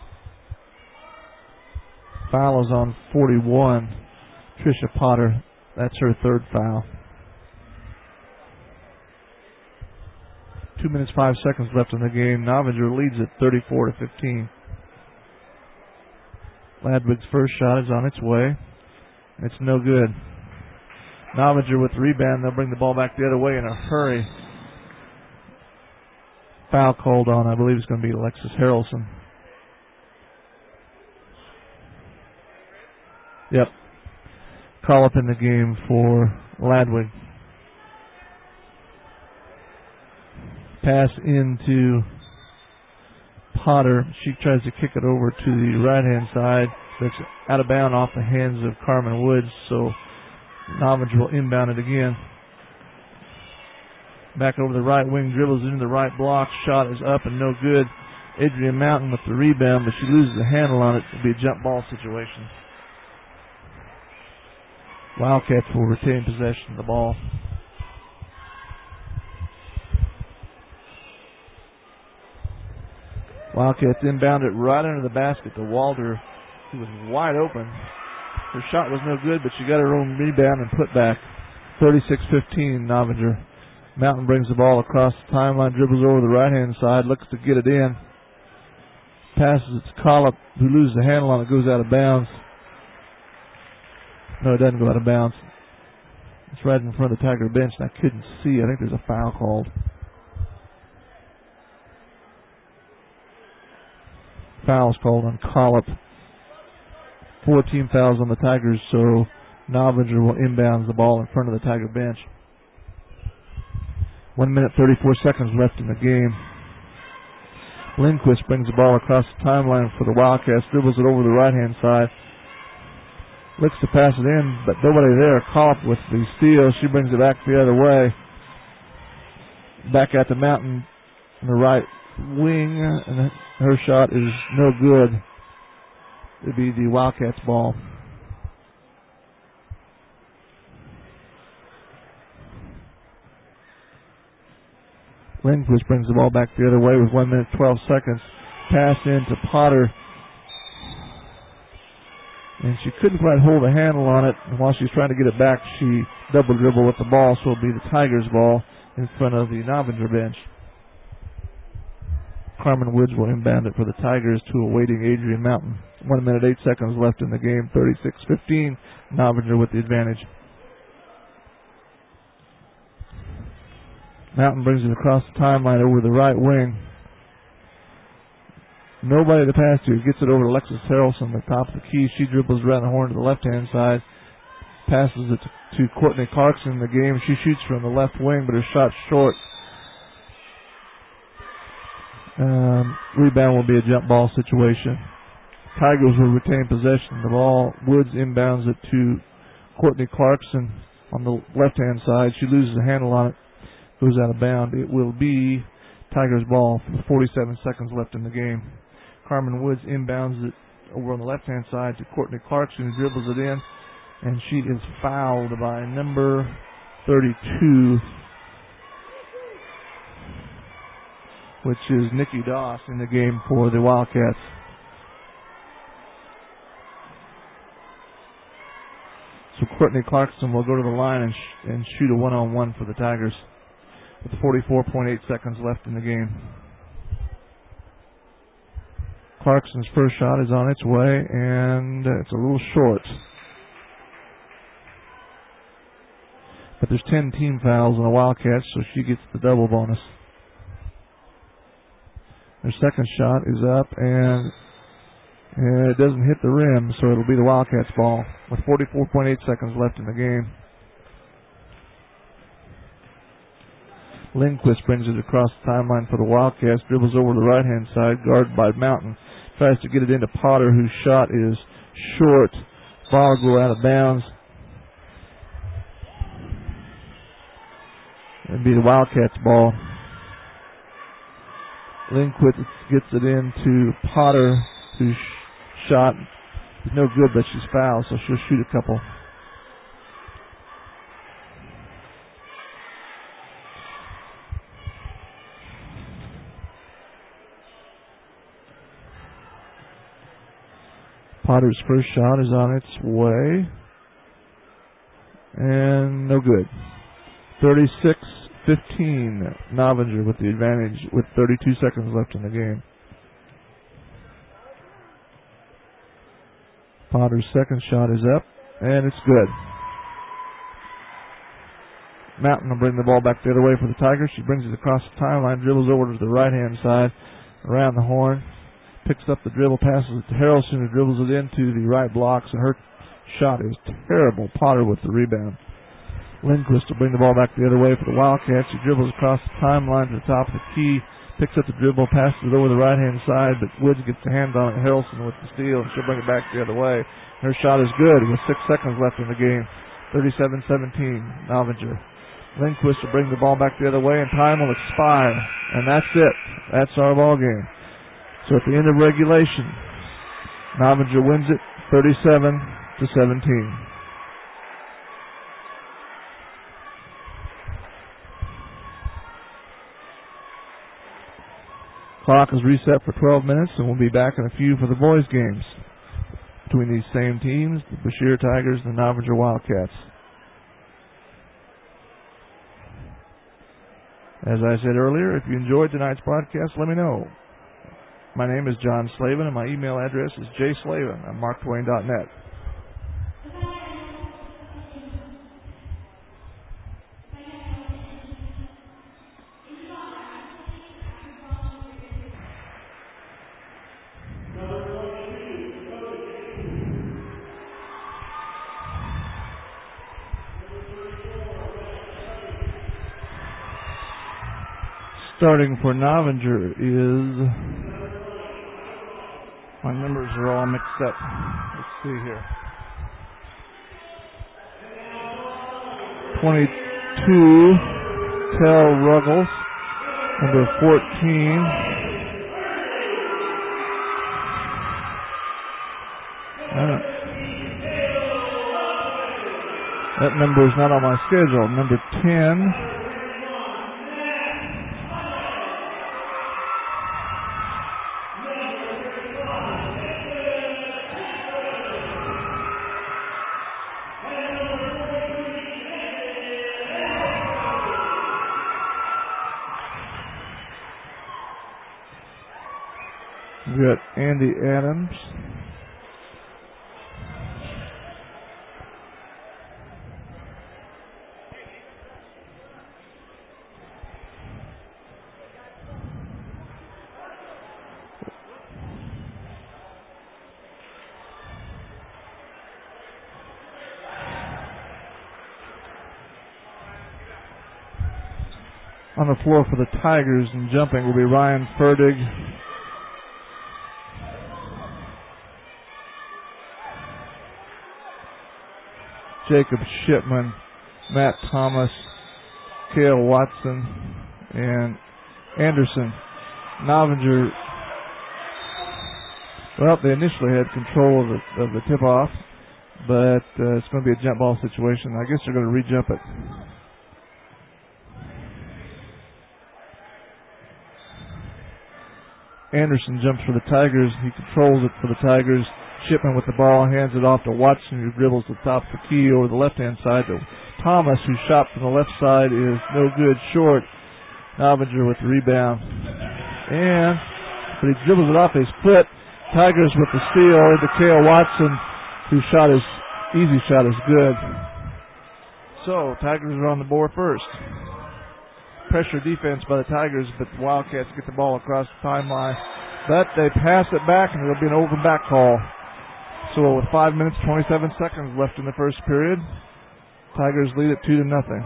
Foul is on forty-one. Trisha Potter. That's her third foul. Two minutes, five seconds left in the game. Novinger leads at thirty-four to fifteen. Ladvig's first shot is on its way. It's no good. Novinger with the rebound. They'll bring the ball back the other way in a hurry. Foul called on, I believe it's going to be Alexis Harrelson. Yep. Call up in the game for Ladvig. Pass into Potter. She tries to kick it over to the right-hand side. It's out of bounds off the hands of Carmen Woods, so Novinger will inbound it again. Back over the right wing, dribbles into the right block. Shot is up and no good. Adrian Mountain with the rebound, but she loses the handle on it. It'll be a jump ball situation. Wildcats will retain possession of the ball. Wildcats inbound it right under the basket to Walter, who was wide open. Her shot was no good, but she got her own rebound and put back. thirty-six fifteen, Novinger. Mountain brings the ball across the timeline, dribbles over the right-hand side, looks to get it in. Passes it to Collop, who loses the handle on it, goes out of bounds. No, it doesn't go out of bounds. It's right in front of the Tiger bench, and I couldn't see. I think there's a foul called. Fouls called on Collop. fourteen fouls on the Tigers, so Novinger will inbound the ball in front of the Tiger bench. One minute, thirty-four seconds left in the game. Lindquist brings the ball across the timeline for the Wildcats, dribbles it over the right-hand side. Looks to pass it in, but nobody there. Caught with the steal. She brings it back the other way. Back at the Mountain in the right wing, and her shot is no good. It'd be the Wildcats' ball. Lindquist brings the ball back the other way with one minute, twelve seconds. Pass in to Potter. And she couldn't quite hold a handle on it. And while she's trying to get it back, she double dribbled with the ball, so it'll be the Tigers' ball in front of the Novinger bench. Carmen Woods will inbound it for the Tigers to a waiting Adrian Mountain. One minute, eight seconds left in the game. thirty-six fifteen. Novinger with the advantage. Mountain brings it across the timeline over the right wing. Nobody to pass to. Gets it over to Alexis Harrelson, the top of the key. She dribbles around the horn to the left-hand side. Passes it to Courtney Clarkson in the game. She shoots from the left wing, but her shot's short. Um, rebound will be a jump ball situation. Tigers will retain possession. The ball, Woods inbounds it to Courtney Clarkson on the left-hand side. She loses a handle on it. Goes out of bounds. It will be Tigers' ball with forty-seven seconds left in the game. Carmen Woods inbounds it over on the left-hand side to Courtney Clarkson, who dribbles it in, and she is fouled by number thirty-two, which is Nikki Doss in the game for the Wildcats. So Courtney Clarkson will go to the line and, sh- and shoot a one-on-one for the Tigers with forty-four point eight seconds left in the game. Clarkson's first shot is on its way, and it's a little short. But there's ten team fouls on the Wildcats, so she gets the double bonus. Her second shot is up, and, and it doesn't hit the rim, so it'll be the Wildcats' ball with forty-four point eight seconds left in the game. Lindquist brings it across the timeline for the Wildcats, dribbles over the right-hand side, guarded by Mountain. Tries to get it into Potter, whose shot is short. Ball will go out of bounds. It'll be the Wildcats' ball. Lindquist gets it into Potter, whose shot is no good, but she's fouled, so she'll shoot a couple. Potter's first shot is on its way, and no good. thirty-six fifteen, Novinger with the advantage with thirty-two seconds left in the game. Potter's second shot is up, and it's good. Mountain will bring the ball back the other way for the Tigers. She brings it across the timeline, dribbles over to the right-hand side, around the horn. Picks up the dribble, passes it to Harrelson, who dribbles it into the right blocks, and her shot is terrible. Potter with the rebound. Lindquist will bring the ball back the other way for the Wildcats. She dribbles across the timeline to the top of the key, picks up the dribble, passes it over the right-hand side, but Woods gets a hand on it. Harrelson with the steal, and she'll bring it back the other way. Her shot is good with six seconds left in the game. thirty-seven seventeen, Novinger. Lindquist will bring the ball back the other way, and time will expire. And that's it. That's our ball game. So at the end of regulation, Novinger wins it thirty-seven to seventeen. Clock is reset for twelve minutes, and we'll be back in a few for the boys' games between these same teams, the Bashir Tigers and the Novinger Wildcats. As I said earlier, if you enjoyed tonight's broadcast, let me know. My name is John Slavin, and my email address is j slavin at mark twain dot net. Starting for Novinger is My numbers are all mixed up. Let's see here. twenty-two, Tel Ruggles. Number fourteen. Uh, that number is not on my schedule. Number ten. We got Andy Adams. On the floor for the Tigers and jumping will be Ryan Ferdig. Jacob Shipman, Matt Thomas, Cale Watson, and Anderson. Novinger, well, they initially had control of the, of the tip-off, but uh, it's going to be a jump ball situation. I guess they're going to re-jump it. Anderson jumps for the Tigers. He controls it for the Tigers. Shipman with the ball, hands it off to Watson, who dribbles the top of the key over the left-hand side to Thomas, who shot from the left side is no good, short. Novinger with the rebound. And, but he dribbles it off his foot. Tigers with the steal into Cale Watson, whose shot is, easy shot is good. So, Tigers are on the board first. Pressure defense by the Tigers, but the Wildcats get the ball across the timeline. But they pass it back, and it'll be an open back call. So with five minutes, twenty-seven seconds left in the first period, Tigers lead it two to nothing.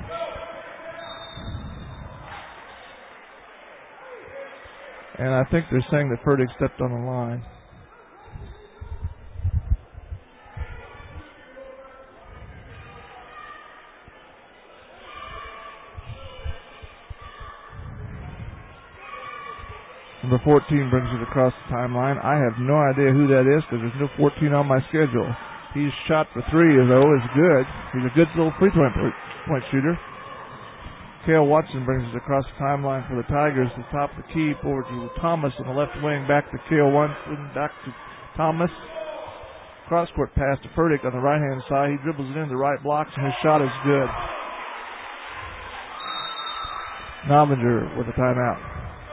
And I think they're saying that Ferdig stepped on the line. Number fourteen brings it across the timeline. I have no idea who that is because there's no fourteen on my schedule. He's shot for three, though, is good. He's a good little free point, point shooter. Cale Watson brings it across the timeline for the Tigers. The top of the key forward to Thomas on the left wing. Back to Cale Watson. Back to Thomas. Cross-court pass to Ferdig on the right-hand side. He dribbles it in the right blocks, and his shot is good. Novinger with a timeout.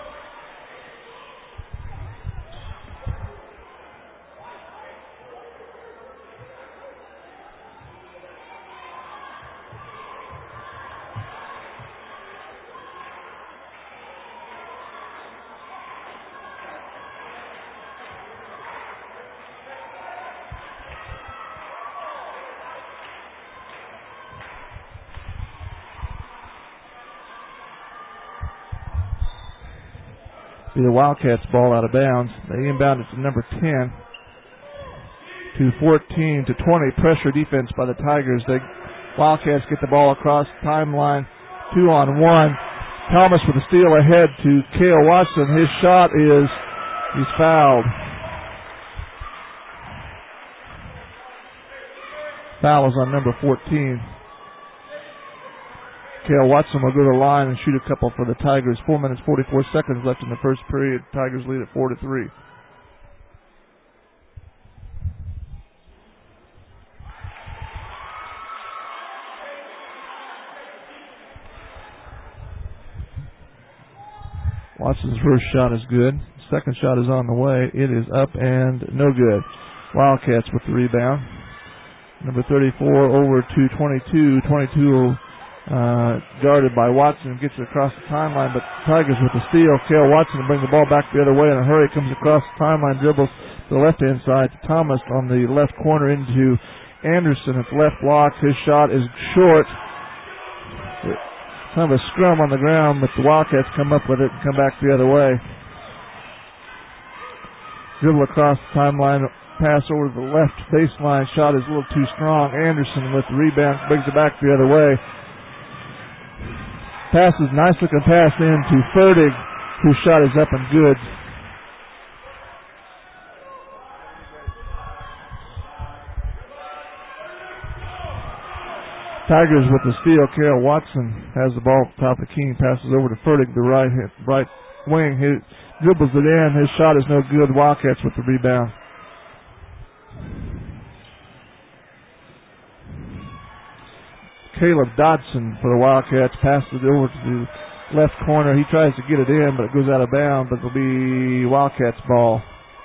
The Wildcats ball out of bounds. They inbound it to number ten. To fourteen to twenty. Pressure defense by the Tigers. The Wildcats get the ball across the timeline. Two on one. Thomas with a steal ahead to Cale Watson. His shot is, he's fouled. Foul is on number fourteen. Cale Watson will go to the line and shoot a couple for the Tigers. Four minutes, forty-four seconds left in the first period. Tigers lead at four to three. Watson's first shot is good. Second shot is on the way. It is up and no good. Wildcats with the rebound. Number thirty-four over to twenty-two. twenty-two Uh, guarded by Watson, gets it across the timeline, but Tigers with the steal. Cale Watson to bring the ball back the other way in a hurry, comes across the timeline, dribbles to the left-hand side to Thomas on the left corner into Anderson at the left block. His shot is short. Kind of a scrum on the ground, but the Wildcats come up with it and come back the other way. Dribble across the timeline, pass over to the left baseline. Shot is a little too strong. Anderson with the rebound, brings it back the other way. Passes, nice looking pass in to Fertig, whose shot is up and good. Tigers with the steal. Carol Watson has the ball at the top of the key. Passes over to Fertig, the right right wing. He dribbles it in. His shot is no good. Wildcats with the rebound. Caleb Dodson for the Wildcats passes it over to the left corner. He tries to get it in, but it goes out of bounds. But it'll be Wildcats ball.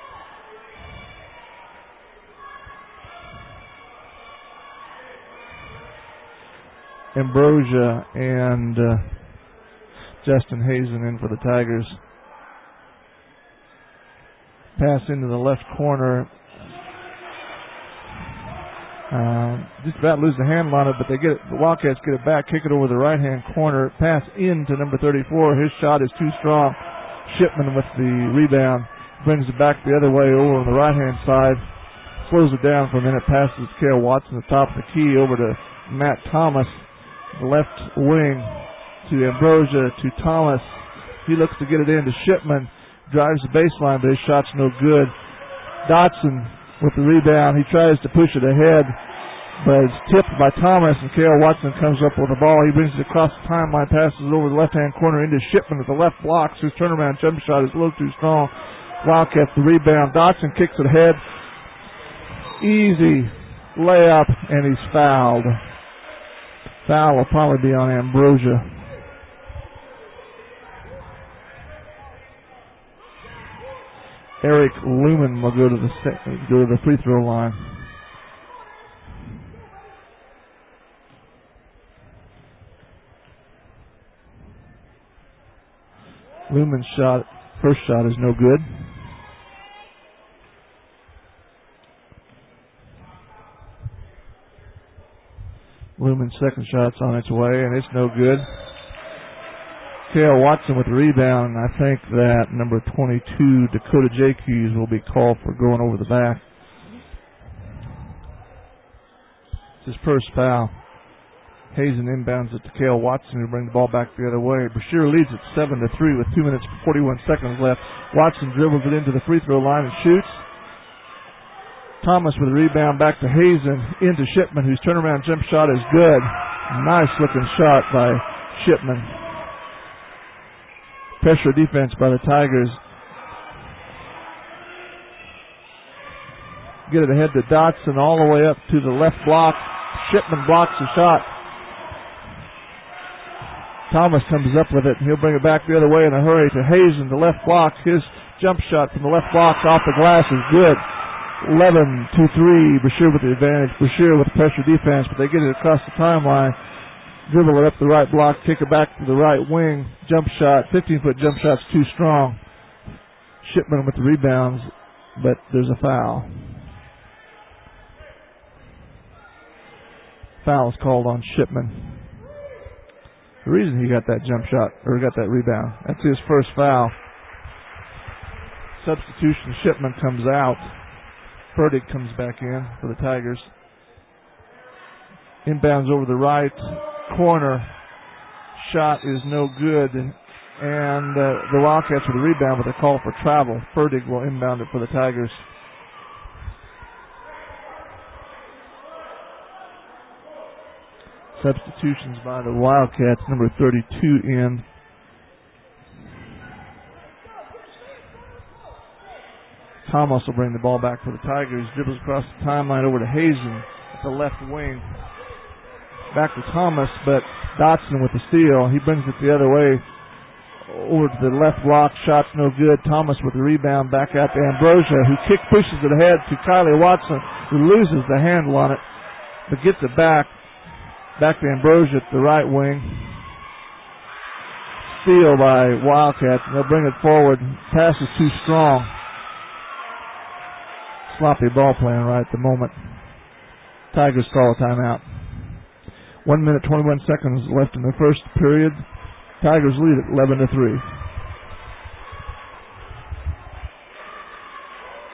Ambrosia and uh, Justin Hazen in for the Tigers. Pass into the left corner. Uh, just about lose the handle on it, but they get it. The Wildcats get it back, kick it over the right-hand corner. Pass into number thirty-four. His shot is too strong. Shipman with the rebound. Brings it back the other way over on the right-hand side. Slows it down for a minute. Passes Carol Watson at the top of the key over to Matt Thomas. The left wing to Ambrosia to Thomas. He looks to get it in to Shipman. Drives the baseline, but his shot's no good. Dotson with the rebound. He tries to push it ahead, but it's tipped by Thomas, and Carol Watson comes up with the ball. He brings it across the timeline, passes over the left-hand corner into Shipman at the left blocks. His turnaround jump shot is a little too strong. Wildcats the rebound. Dotson kicks it ahead. Easy layup, and he's fouled. Foul will probably be on Ambrosia. Eric Lumen will go to the go to the free throw line. Lumen's shot, first shot is no good. Lumen's second shot's on its way, and it's no good. Kale Watson with the rebound, and I think that number twenty-two, Dakota Jacques, will be called for going over the back. It's his first foul. Hazen inbounds it to Kale Watson, who brings the ball back the other way. Brashear leads at seven to three with two minutes and forty-one seconds left. Watson dribbles it into the free throw line and shoots. Thomas with the rebound back to Hazen, into Shipman, whose turnaround jump shot is good. Nice looking shot by Shipman. Pressure defense by the Tigers. Get it ahead to Dotson all the way up to the left block. Shipman blocks the shot. Thomas comes up with it, and he'll bring it back the other way in a hurry to Hazen, the left block. His jump shot from the left block off the glass is good. eleven to three, Brashear with the advantage. Brashear with pressure defense, but they get it across the timeline. Dribble it up the right block, kick it back to the right wing. Jump shot, fifteen-foot jump shot's too strong. Shipman with the rebounds, but there's a foul. Foul is called on Shipman. The reason he got that jump shot, or got that rebound, that's his first foul. Substitution, Shipman comes out. Fertig comes back in for the Tigers. Inbounds over the right corner. Shot is no good. And, and uh, the Wildcats with the rebound, but they call for travel. Fertig will inbound it for the Tigers. Substitutions by the Wildcats. Number thirty-two in. Thomas will bring the ball back for the Tigers. Dribbles across the timeline over to Hazen at the left wing. Back to Thomas, but Dotson with the steal. He brings it the other way over to the left block. Shot's no good. Thomas with the rebound back out to Ambrosia, who kick pushes it ahead to Kylie Watson, who loses the handle on it, but gets it back. Back to Ambrosia at the right wing. Steal by Wildcats, and they'll bring it forward. Pass is too strong. Sloppy ball playing right at the moment. Tigers call a timeout. One minute, twenty-one seconds left in the first period. Tigers lead at eleven to three.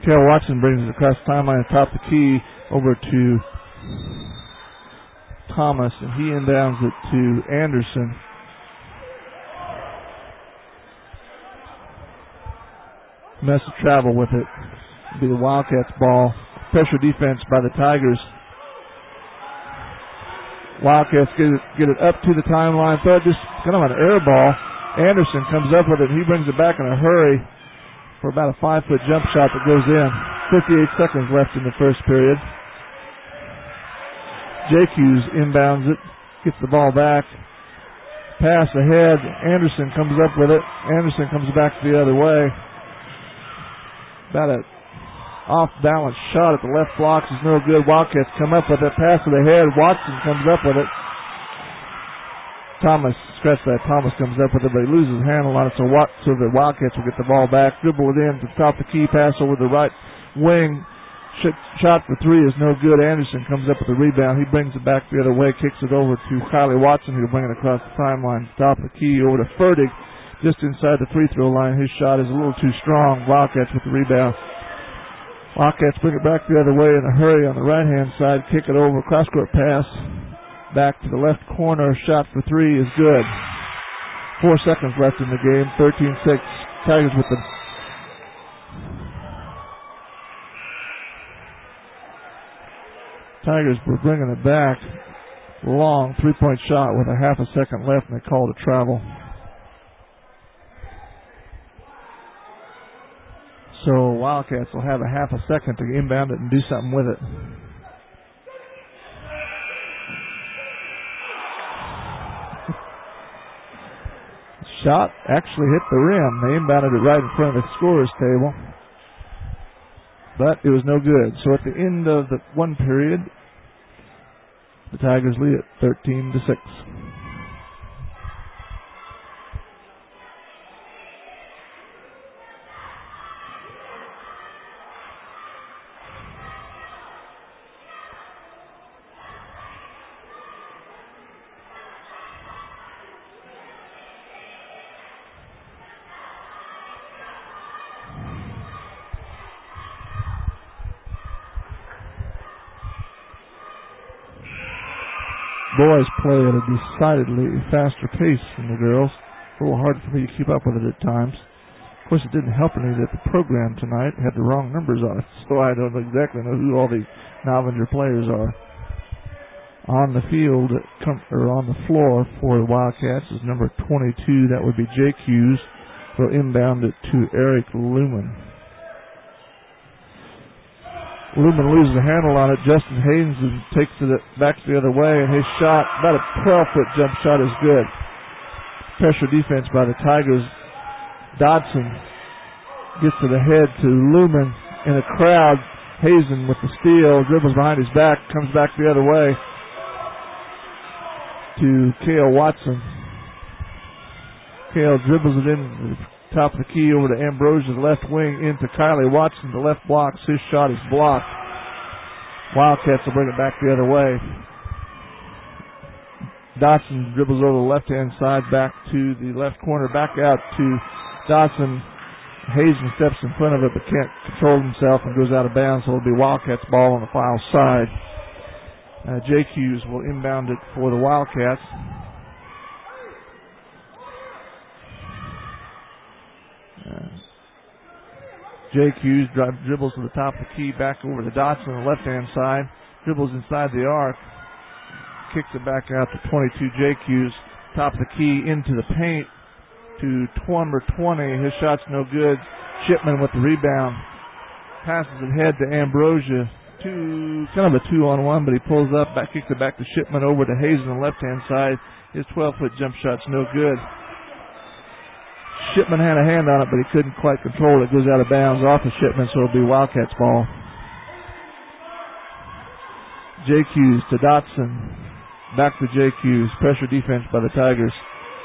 Kale Watson brings it across the timeline atop the key over to Thomas, and he inbounds it to Anderson. Mess of travel with it. It'll be the Wildcats ball. Pressure defense by the Tigers. Wildcats get it, get it up to the timeline. Throw it just kind of an air ball. Anderson comes up with it. He brings it back in a hurry for about a five-foot jump shot that goes in. fifty-eight seconds left in the first period. J Q's inbounds it. Gets the ball back. Pass ahead. Anderson comes up with it. Anderson comes back the other way. About a off-balance shot at the left blocks is no good. Wildcats come up with it. Pass to the head. Watson comes up with it. Thomas, scratch that. Thomas comes up with it, but he loses handle on it, so, Wat, so the Wildcats will get the ball back. Dribble it in to top the key. Pass over the right wing. Shot for three is no good. Anderson comes up with the rebound. He brings it back the other way. Kicks it over to Kylie Watson, who'll bring it across the timeline. Top the key over to Fertig, just inside the free throw line. His shot is a little too strong. Wildcats with the rebound. Wildcats bring it back the other way in a hurry on the right-hand side. Kick it over. Cross-court pass. Back to the left corner. Shot for three is good. Four seconds left in the game. thirteen six. Tigers with the... Tigers were bringing it back. Long three-point shot with a half a second left, and they called a travel. So Wildcats will have a half a second to inbound it and do something with it. Shot actually hit the rim. They inbounded it right in front of the scorer's table. But it was no good. So at the end of the one period, the Tigers lead at thirteen to six. Boys play at a decidedly faster pace than the girls. It's a little hard for me to keep up with it at times. Of course, it didn't help any that the program tonight had the wrong numbers on it, so I don't exactly know who all the Malvinger players are. On the field, or on the floor for the Wildcats is number twenty-two. That would be J Q's. Will inbound it to Eric Lumen. Lumen loses a handle on it. Justin Haynes takes it back the other way, and his shot, about a twelve-foot jump shot, is good. Pressure defense by the Tigers. Dodson gets to the head to Lumen in a crowd. Hazen with the steal, dribbles behind his back, comes back the other way to Kale Watson. Kale dribbles it in top of the key over to Ambrosia's left wing into Kylie Watson. The left blocks. His shot is blocked. Wildcats will bring it back the other way. Dodson dribbles over the left-hand side back to the left corner. Back out to Dodson. Hazen steps in front of it but can't control himself and goes out of bounds. So it'll be Wildcats ball on the foul side. Uh, J Q's will inbound it for the Wildcats. Uh, J Q's drive, dribbles to the top of the key, back over to Dodson on the left-hand side. Dribbles inside the arc. Kicks it back out to twenty-two J Q's. Top of the key into the paint to number twenty. His shot's no good. Shipman with the rebound. Passes it ahead to Ambrosia. Two, kind of a two-on-one, but he pulls up, back, kicks it back to Shipman over to Hazen on the left-hand side. His twelve-foot jump shot's no good. Shipman had a hand on it, but he couldn't quite control it. It goes out of bounds off of Shipman, so it'll be Wildcats ball. J Q's to Dotson. Back to J Q's. Pressure defense by the Tigers.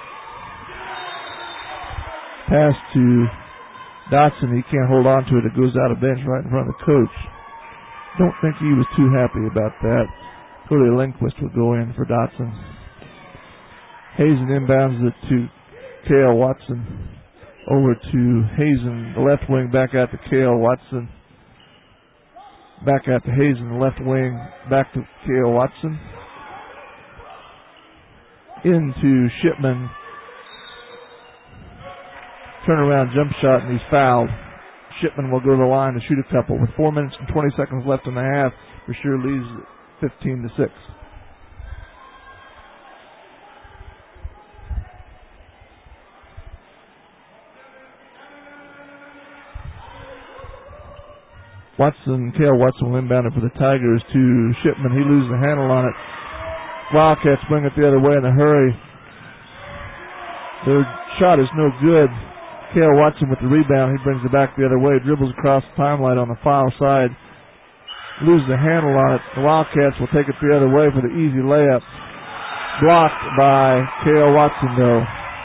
Pass to Dotson. He can't hold on to it. It goes out of bench right in front of the coach. Don't think he was too happy about that. Cody Lindquist will go in for Dotson. Hazen inbounds it to Kale Watson. Over to Hazen, the left wing, back out to Kale Watson. Back out to Hazen, the left wing. Back to Kale Watson. Into Shipman. Turnaround jump shot, and he's fouled. Shipman will go to the line to shoot a couple. With four minutes and twenty seconds left in the half, Brashear leads fifteen to six. Watson, Kale Watson will inbound it for the Tigers to Shipman. He loses the handle on it. Wildcats bring it the other way in a hurry. Their shot is no good. Kale Watson with the rebound. He brings it back the other way. Dribbles across the timeline on the foul side. Loses the handle on it. The Wildcats will take it the other way for the easy layup. Blocked by Kale Watson, though.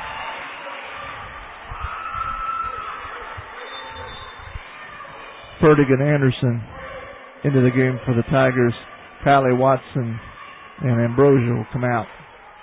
Fertig and Anderson into the game for the Tigers. Kylie Watson and Ambrosia will come out.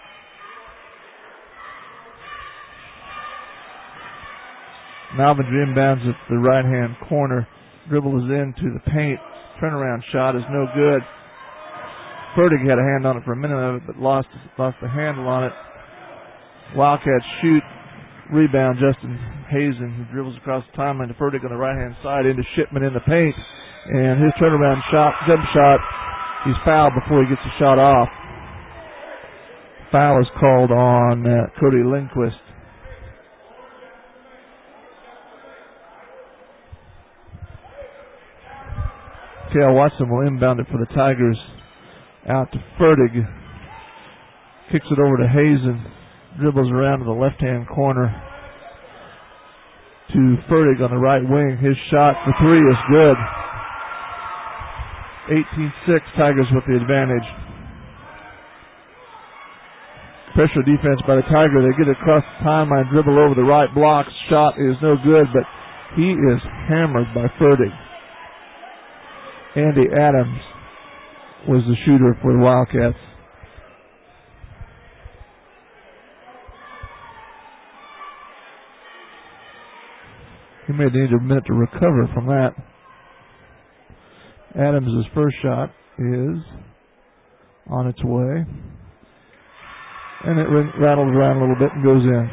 Malvin inbounds at the right-hand corner. Dribbles into the paint. Turnaround shot is no good. Fertig had a hand on it for a minute of it, but lost lost the handle on it. Wildcats shoot. Rebound, Justin Hazen, who dribbles across the timeline to Fertig on the right-hand side into Shipman in the paint. And his turnaround shot, jump shot, he's fouled before he gets the shot off. Foul is called on uh, Cody Lindquist. Kale Watson will inbound it for the Tigers out to Fertig. Kicks it over to Hazen. Dribbles around to the left-hand corner to Fertig on the right wing. His shot for three is good. eighteen six, Tigers with the advantage. Pressure defense by the Tiger. They get across the timeline, dribble over the right block. Shot is no good, but he is hammered by Fertig. Andy Adams was the shooter for the Wildcats. He may need a minute to recover from that. Adams' first shot is on its way. And it rattles around a little bit and goes in.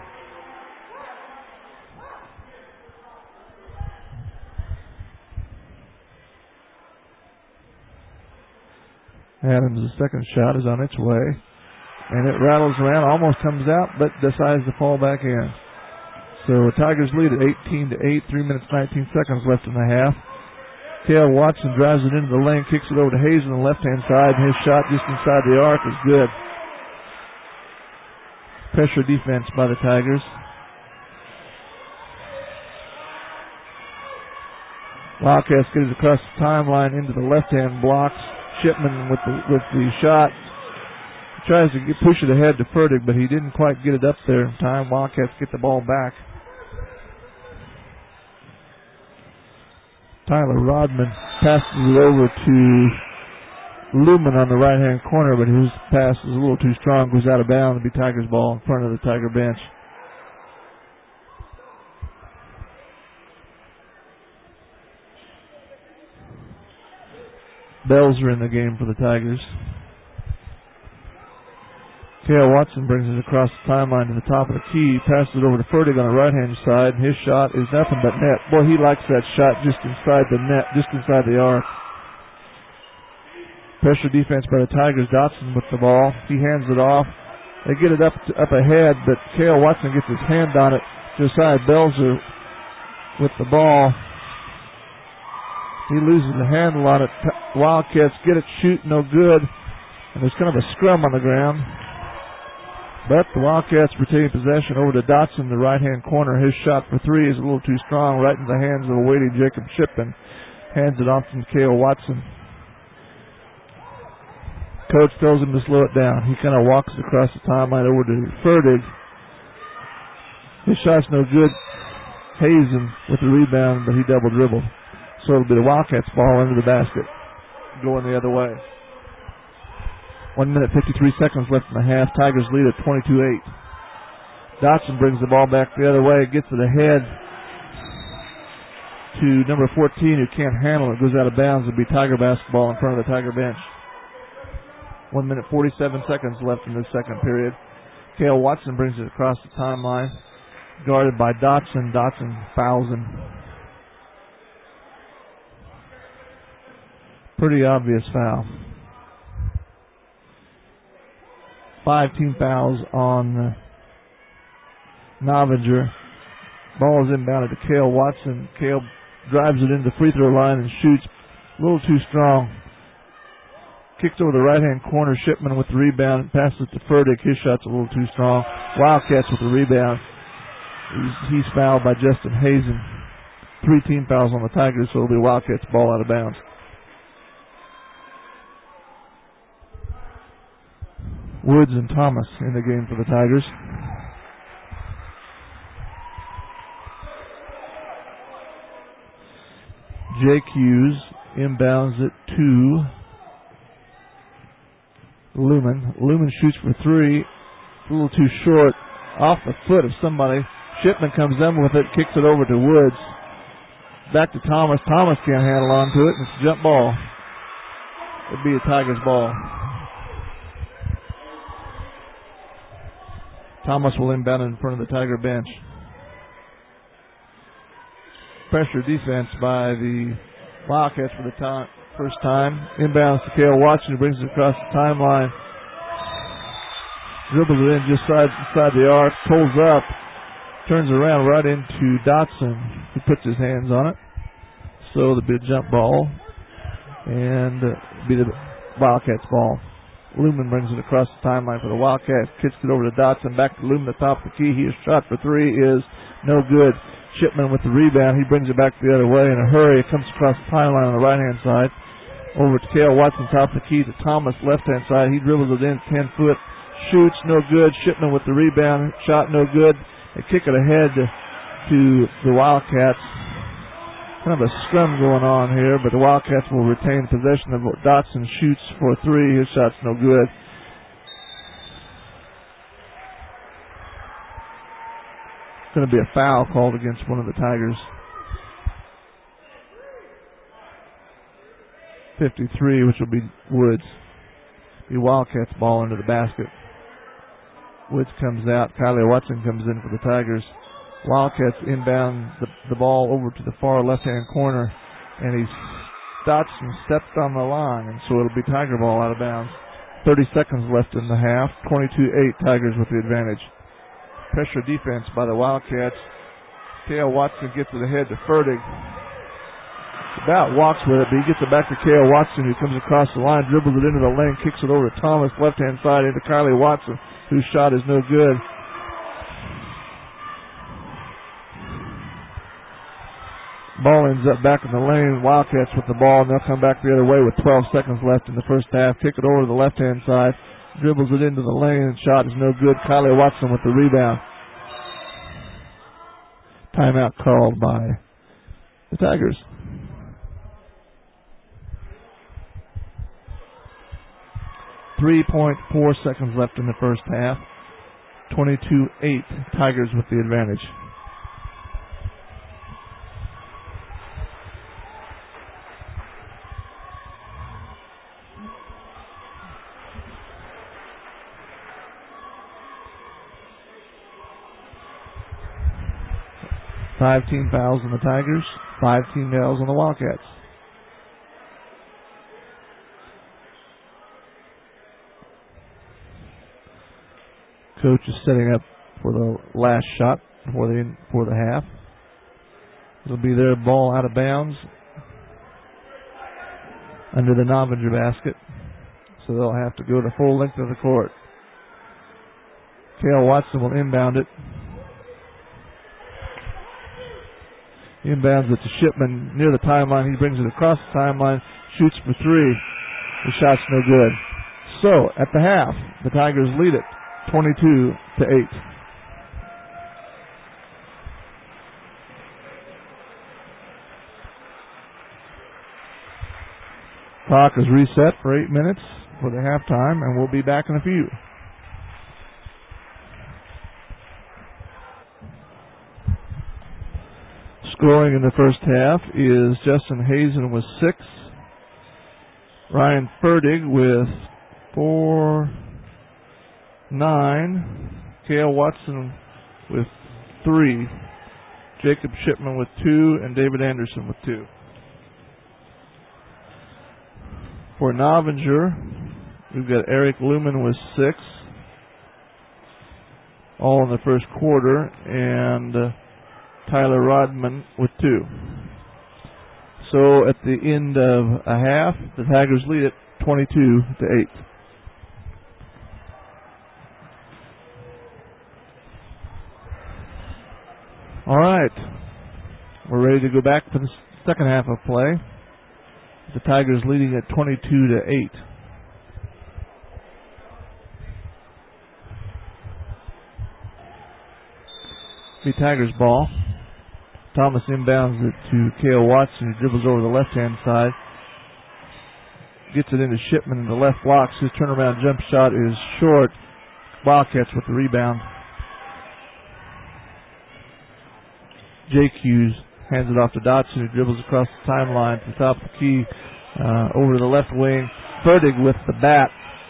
Adams' second shot is on its way. And it rattles around, almost comes out, but decides to fall back in. So Tigers lead at eighteen to eight, three minutes, nineteen seconds left in the half. Kale Watson drives it into the lane, kicks it over to Hayes on the left-hand side, and his shot just inside the arc is good. Pressure defense by the Tigers. Wildcats get it across the timeline into the left-hand blocks. Shipman with the with the shot. He tries to get, push it ahead to Fertig, but he didn't quite get it up there in time. Wildcats get the ball back. Tyler Rodman passes it over to Lumen on the right-hand corner, but his pass is a little too strong, goes out of bounds. It'll be Tigers ball in front of the Tiger bench. Bells are in the game for the Tigers. Kale Watson brings it across the timeline to the top of the key, passes it over to Fertig on the right-hand side, and his shot is nothing but net. Boy, he likes that shot just inside the net, just inside the arc. Pressure defense by the Tigers. Dotson with the ball. He hands it off. They get it up to, up ahead, but Kale Watson gets his hand on it. Josiah Belzer with the ball. He loses the handle on it. Wildcats get it, shoot, no good. And there's kind of a scrum on the ground. But the Wildcats retain possession over to Dotson, the right-hand corner. His shot for three is a little too strong, right in the hands of a waiting Jacob Shipman. Hands it off to Kale Watson. Coach tells him to slow it down. He kind of walks across the timeline over to Fertig. His shot's no good. Hazen with the rebound, but he double dribbled. So it'll be the Wildcats ball into the basket. Going the other way. One minute, fifty-three seconds left in the half. Tigers lead at twenty-two eight. Dotson brings the ball back the other way, gets it ahead to number fourteen, who can't handle it. Goes out of bounds. It'll be Tiger basketball in front of the Tiger bench. One minute, forty-seven seconds left in the second period. Kale Watson brings it across the timeline. Guarded by Dotson. Dotson fouls him. Pretty obvious foul. Five team fouls on uh, Novinger. Ball is inbounded to Kale Watson. Kale drives it into the free throw line and shoots a little too strong. Kicks over the right-hand corner. Shipman with the rebound. Passes to Furtick. His shot's a little too strong. Wildcats with the rebound. He's, he's fouled by Justin Hazen. Three team fouls on the Tigers, so it'll be Wildcats ball out of bounds. Woods and Thomas in the game for the Tigers. Jake Hughes inbounds it to Lumen. Lumen shoots for three. It's a little too short. Off the foot of somebody. Shipman comes in with it, kicks it over to Woods. Back to Thomas. Thomas can't handle on to it, and it's a jump ball. It'll be a Tigers ball. Thomas will inbound in front of the Tiger bench. Pressure defense by the Wildcats for the time, first time. Inbounds to Kale Watson, who brings it across the timeline. Dribbles it in just side, inside the arc. Pulls up. Turns around right into Dotson, who puts his hands on it. So it'll be a jump ball. And uh, be the Wildcats ball. Lumen brings it across the timeline for the Wildcats. Kicks it over to Dotson. Back to Lumen at the top of the key. His shot for three is no good. Shipman with the rebound. He brings it back the other way in a hurry. It comes across the timeline on the right-hand side. Over to Kale Watson, top of the key to Thomas, left-hand side. He dribbles it in, ten foot. Shoots, no good. Shipman with the rebound. Shot, no good. They kick it ahead to, to the Wildcats. Kind of a scrum going on here, but the Wildcats will retain possession of what Dotson shoots for three. His shot's no good. Going to be a foul called against one of the Tigers. fifty-three, which will be Woods. The Wildcats ball into the basket. Woods comes out. Kylie Watson comes in for the Tigers. Wildcats inbound the, the ball over to the far left-hand corner, and he's Dotson stepped on the line, and so it'll be Tiger ball out of bounds. thirty seconds left in the half. twenty-two eight, Tigers with the advantage. Pressure defense by the Wildcats. Kale Watson gets it ahead to Fertig. About walks with it, but he gets it back to Kale Watson, who comes across the line, dribbles it into the lane, kicks it over to Thomas, left-hand side into Kylie Watson, whose shot is no good. Ball ends up back in the lane. Wildcats with the ball, and they'll come back the other way with twelve seconds left in the first half. Kick it over to the left-hand side. Dribbles it into the lane, and shot is no good. Kylie Watson with the rebound. Timeout called by the Tigers. three point four seconds left in the first half. twenty-two eight, Tigers with the advantage. Five team fouls on the Tigers, five team fouls on the Wildcats. Coach is setting up for the last shot for the for the half. It'll be their ball out of bounds under the Novinger basket, so they'll have to go the full length of the court. Kale Watson will inbound it. Inbounds it to Shipman near the timeline. He brings it across the timeline, shoots for three. The shot's no good. So, at the half, the Tigers lead it twenty-two to eight. Clock is reset for eight minutes for the halftime, and we'll be back in a few. Scoring in the first half is Justin Hazen with six, Ryan Ferdig with four, nine, Cale Watson with three, Jacob Shipman with two, and David Anderson with two. For Novinger, we've got Eric Lumen with six, all in the first quarter, and uh, Tyler Rodman with two. So at the end of a half, the Tigers lead it twenty-two to eight. All right, we're ready to go back for the second half of play. The Tigers leading at twenty-two to eight. The Tigers ball. Thomas inbounds it to Cale Watson, who dribbles over the left-hand side. Gets it into Shipman in the left blocks. His turnaround jump shot is short. Wildcats with the rebound. Jake Hughes hands it off to Dotson, who dribbles across the timeline to the top of the key, uh, over to the left wing. Ferdig with the bat.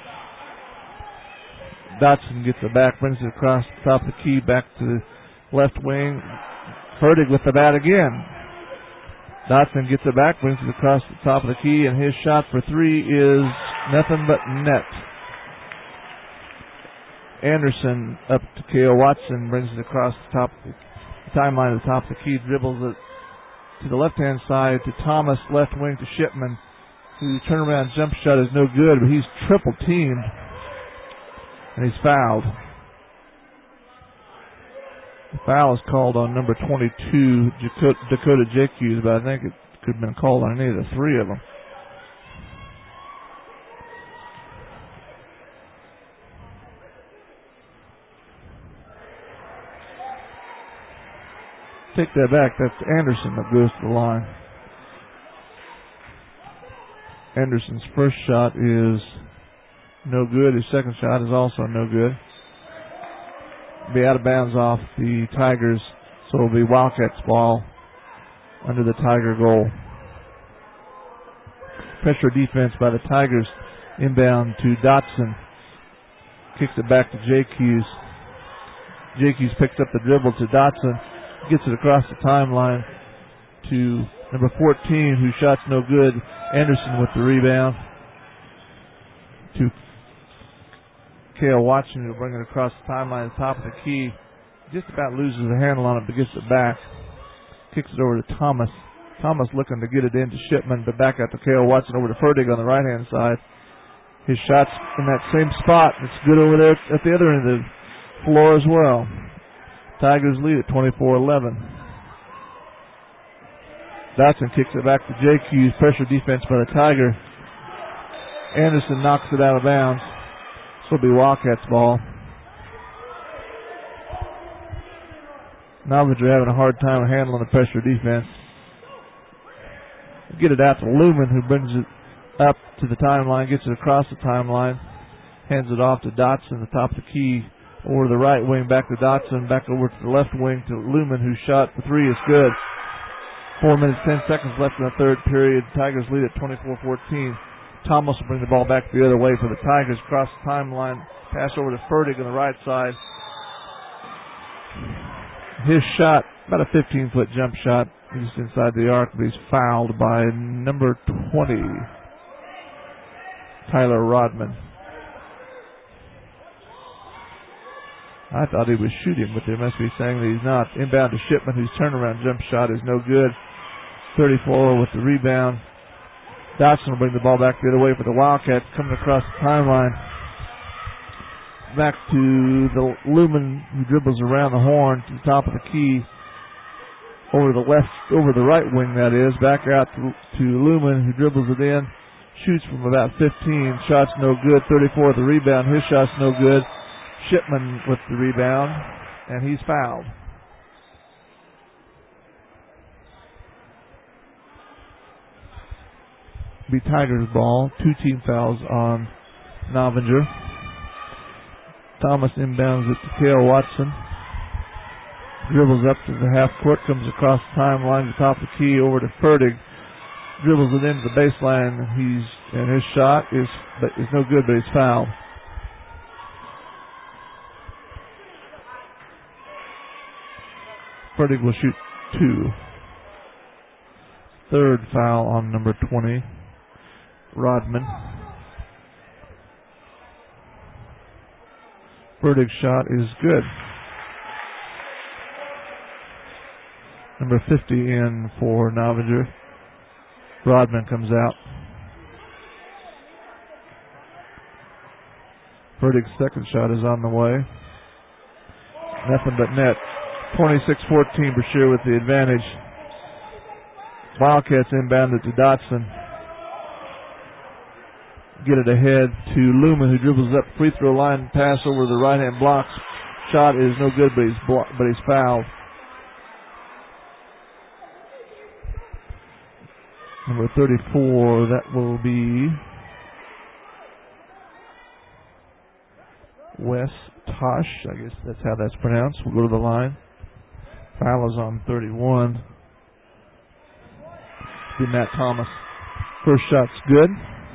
Dotson gets it back, brings it across the top of the key, back to the left wing. Ferdig with the bat again. Dotson gets it back, brings it across the top of the key, and his shot for three is nothing but net. Anderson up to Cale Watson, brings it across the top of the timeline to the top of the key, dribbles it to the left-hand side to Thomas, left wing to Shipman, whose turnaround jump shot is no good, but he's triple teamed, and he's fouled. The foul is called on number twenty-two, Dakota Jake Hughes, but I think it could have been called on any of the three of them. Take that back. That's Anderson that goes to the line. Anderson's first shot is no good. His second shot is also no good. Be out of bounds off the Tigers, so it'll be Wildcats ball under the Tiger goal. Pressure defense by the Tigers. Inbound to Dotson. Kicks it back to Jake Hughes. Jake Hughes picks up the dribble to Dotson. Gets it across the timeline to number fourteen, whose shot's no good. Anderson with the rebound to Cale Watson, who'll bring it across the timeline at the top of the key. Just about loses the handle on it, but gets it back. Kicks it over to Thomas. Thomas looking to get it into Shipman, but back out to Cale Watson over to Ferdig on the right-hand side. His shot's in that same spot. It's good over there at the other end of the floor as well. Tigers lead at twenty-four eleven. Dotson kicks it back to Jake Hughes. Pressure defense by the Tiger. Anderson knocks it out of bounds. This will be Wildcats ball. Novinger having a hard time handling the pressure defense. Get it out to Lumen, who brings it up to the timeline, gets it across the timeline, hands it off to Dotson, the top of the key. Over to the right wing, back to Dotson, back over to the left wing to Lumen, whose shot for three is good. Four minutes, ten seconds left in the third period. Tigers lead at twenty-four fourteen. Thomas will bring the ball back the other way for the Tigers. Cross the timeline, pass over to Ferdig on the right side. His shot, about a fifteen-foot jump shot, just inside the arc, but he's fouled by number twenty, Tyler Rodman. I thought he was shooting, but they must be saying that he's not. Inbound to Shipman, whose turnaround jump shot is no good. thirty-four with the rebound. Dotson will bring the ball back the other way for the Wildcats, coming across the timeline. Back to the Lumen, who dribbles around the horn to the top of the key. Over the left, over the right wing, that is. Back out to, to Lumen, who dribbles it in. Shoots from about fifteen. Shot's no good. thirty-four with the rebound. His shot's no good. Shipman with the rebound, and he's fouled. Be Tigers ball. Two team fouls on Novinger. Thomas inbounds it to Cale Watson. Dribbles up to the half court, comes across the timeline to the top of the key over to Fertig. Dribbles it into the baseline. He's and his shot is is no good, but he's fouled. Fertig will shoot two. Third foul on number twenty, Rodman. Fertig's shot is good. Number fifty in for Novinger. Rodman comes out. Fertig's second shot is on the way. Nothing but net. twenty-six fourteen, Brashear with the advantage. Wildcats inbounded to Dotson. Get it ahead to Lumen, who dribbles up free throw line, pass over the right hand blocks. Shot is no good, but he's blo- but he's fouled. Number thirty-four, that will be Wes Tosh. I guess that's how that's pronounced. We'll go to the line. Foul is on thirty-one. Be Matt Thomas. First shot's good.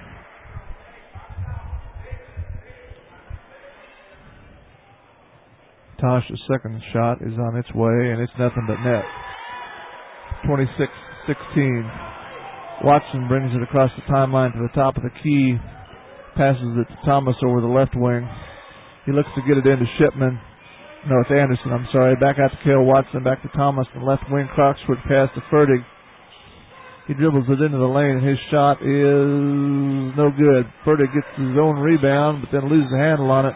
Tosh's second shot is on its way, and it's nothing but net. twenty-six sixteen. Watson brings it across the timeline to the top of the key. Passes it to Thomas over the left wing. He looks to get it into Shipman. No, it's Anderson, I'm sorry. Back out to Cale Watson, back to Thomas, the left wing. Croxford pass to Fertig. He dribbles it into the lane, and his shot is no good. Fertig gets his own rebound, but then loses the handle on it.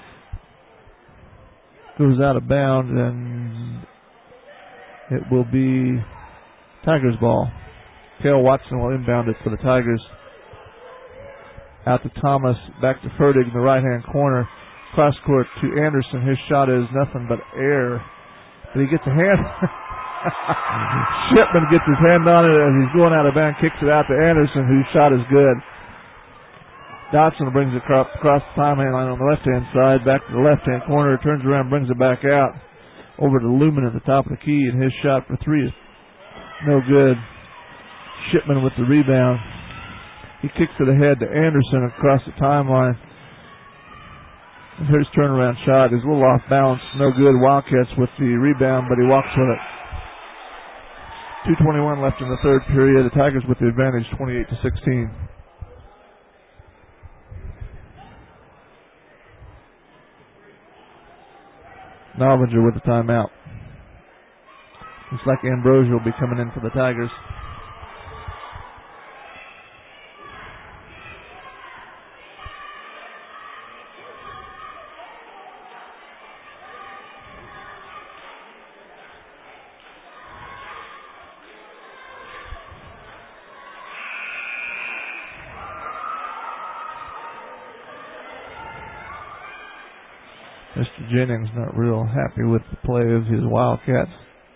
Goes out of bounds, and it will be Tigers ball. Cale Watson will inbound it for the Tigers. Out to Thomas, back to Fertig in the right-hand corner. Cross court to Anderson. His shot is nothing but air. But he gets a hand. Shipman gets his hand on it as he's going out of bounds, kicks it out to Anderson, whose shot is good. Dotson brings it across, across the timeline line on the left-hand side, back to the left-hand corner, turns around, brings it back out. Over to Lumen at the top of the key, and his shot for three is no good. Shipman with the rebound. He kicks it ahead to Anderson across the timeline. And here's turnaround shot. He's a little off balance. No good. Wildcats with the rebound, but he walks with it. two twenty-one left in the third period. The Tigers with the advantage, twenty-eight to sixteen. Novinger with the timeout. Looks like Ambrosia will be coming in for the Tigers. Mister Jennings not real happy with the play of his Wildcats.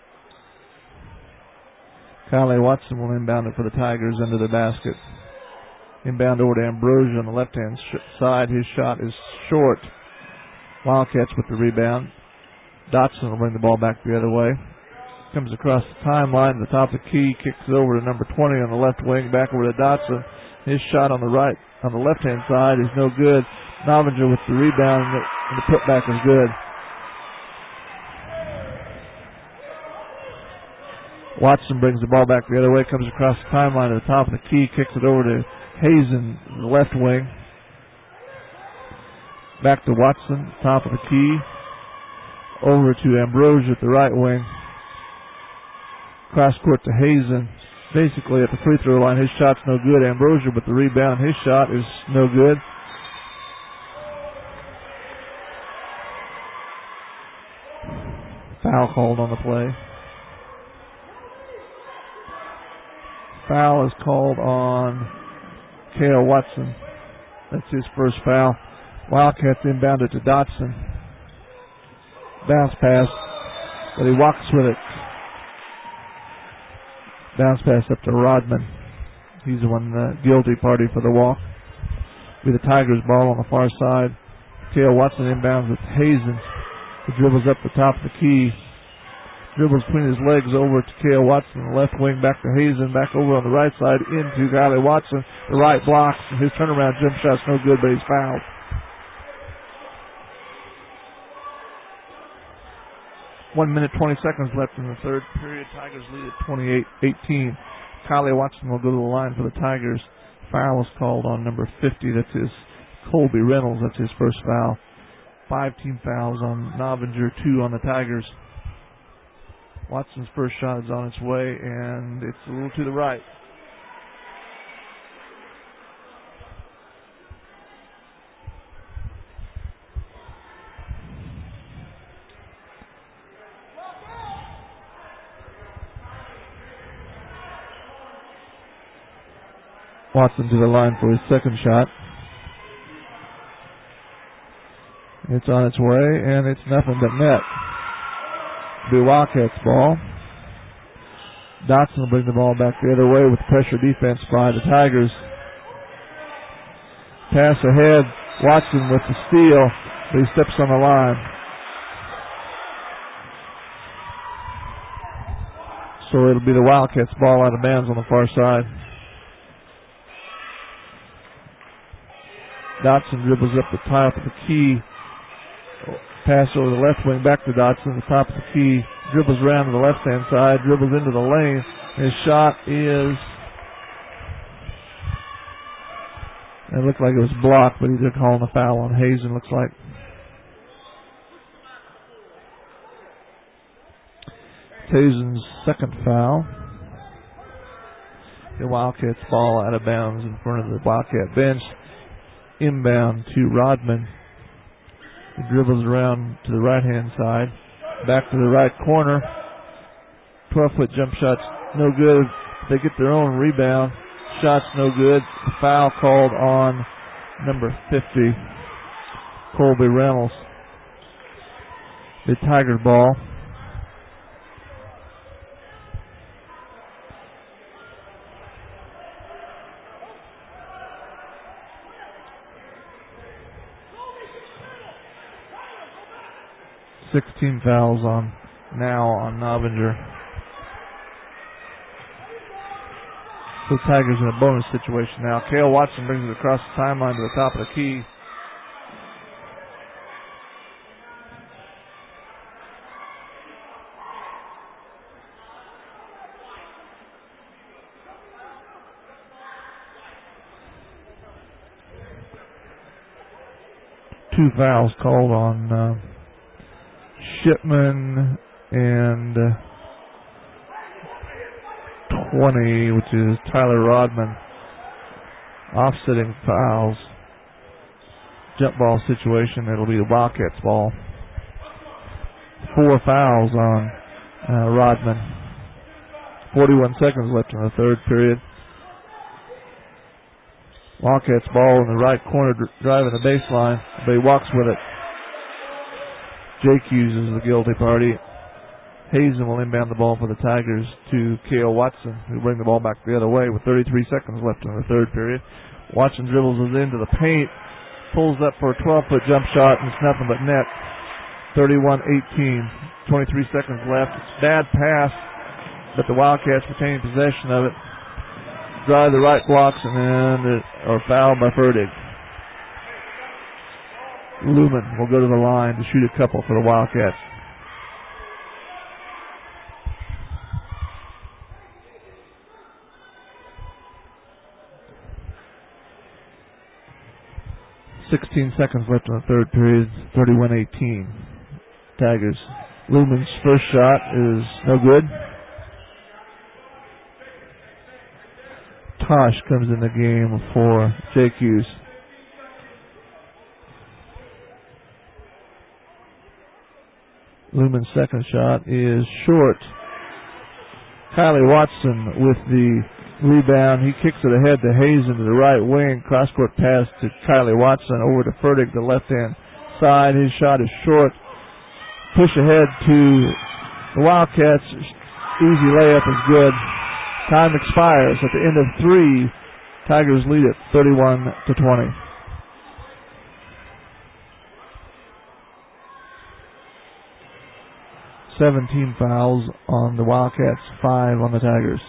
Kyle Watson will inbound it for the Tigers under the basket. Inbound over to Ambrosia on the left-hand sh- side. His shot is short. Wildcats with the rebound. Dotson will bring the ball back the other way. Comes across the timeline to the top of the key. Kicks it over to number twenty on the left wing. Back over to Dotson. His shot on the right, on the left-hand side is no good. Novinger with the rebound, and the, and the putback is good. Watson brings the ball back the other way, comes across the timeline to the top of the key, kicks it over to Hazen, the left wing. Back to Watson, top of the key. Over to Ambrosia at the right wing. Cross court to Hazen. Basically at the free throw line, his shot's no good. Ambrosia with the rebound, his shot is no good. Foul called on the play. Foul is called on Cale Watson. That's his first foul. Wildcats inbounded to Dotson. Bounce pass, but he walks with it. Bounce pass up to Rodman. He's the one uh, guilty party for the walk. With the Tigers ball on the far side. Cale Watson inbounds with Hazen. He dribbles up the top of the key. Dribbles between his legs over to Kale Watson, left wing back to Hazen, back over on the right side into Kylie Watson. The right blocks, and his turnaround jump shot's no good, but he's fouled. One minute, twenty seconds left in the third period. Tigers lead at twenty-eight eighteen. Kylie Watson will go to the line for the Tigers. Foul is called on number fifty. That's his Colby Reynolds. That's his first foul. Five team fouls on Novinger, two on the Tigers. Watson's first shot is on its way, and it's a little to the right. Watson to the line for his second shot. It's on its way, and it's nothing but net. It'll be Wildcats ball. Dotson will bring the ball back the other way with pressure defense by the Tigers. Pass ahead. Watson with the steal, but he steps on the line. So it'll be the Wildcats ball out of bounds on the far side. Dotson dribbles up the top of the key. Pass over the left wing back to Dotson, the top of the key. Dribbles around to the left-hand side, dribbles into the lane. His shot is... It looked like it was blocked, but he did call a foul on Hazen, looks like. Hazen's second foul. The Wildcats ball out of bounds in front of the Wildcat bench. Inbound to Rodman. He dribbles around to the right-hand side. Back to the right corner. twelve-foot jump shot's no good. They get their own rebound. Shot's no good. Foul called on number fifty, Colby Reynolds. The Tiger ball. sixteen fouls on now on Novinger. The Tigers in a bonus situation now. Kale Watson brings it across the timeline to the top of the key. Two fouls called on uh, Shipman and uh, twenty, which is Tyler Rodman. Offsetting fouls. Jump ball situation. It'll be the Wildcats ball. Four fouls on uh, Rodman. forty-one seconds left in the third period. Wildcats ball in the right corner, dr- driving the baseline, but he walks with it. Jake Hughes is the guilty party. Hazen will inbound the ball for the Tigers to Kale Watson, who bring the ball back the other way with thirty-three seconds left in the third period. Watson dribbles it into the paint, pulls up for a twelve-foot jump shot, and it's nothing but net. thirty-one eighteen, twenty-three seconds left. It's a bad pass, but the Wildcats retain possession of it. Drive the right blocks and then are fouled by Ferdig. Lumen will go to the line to shoot a couple for the Wildcats. Sixteen seconds left in the third period. thirty-one eighteen. Tigers. Lumen's first shot is no good. Tosh comes in the game for Jake Hughes. Lumen's second shot is short. Kylie Watson with the rebound. He kicks it ahead to Hazen to the right wing. Cross-court pass to Kylie Watson over to Fertig, the left-hand side. His shot is short. Push ahead to the Wildcats. Easy layup is good. Time expires at the end of three. Tigers lead it thirty-one to twenty. seventeen fouls on the Wildcats, five on the Tigers.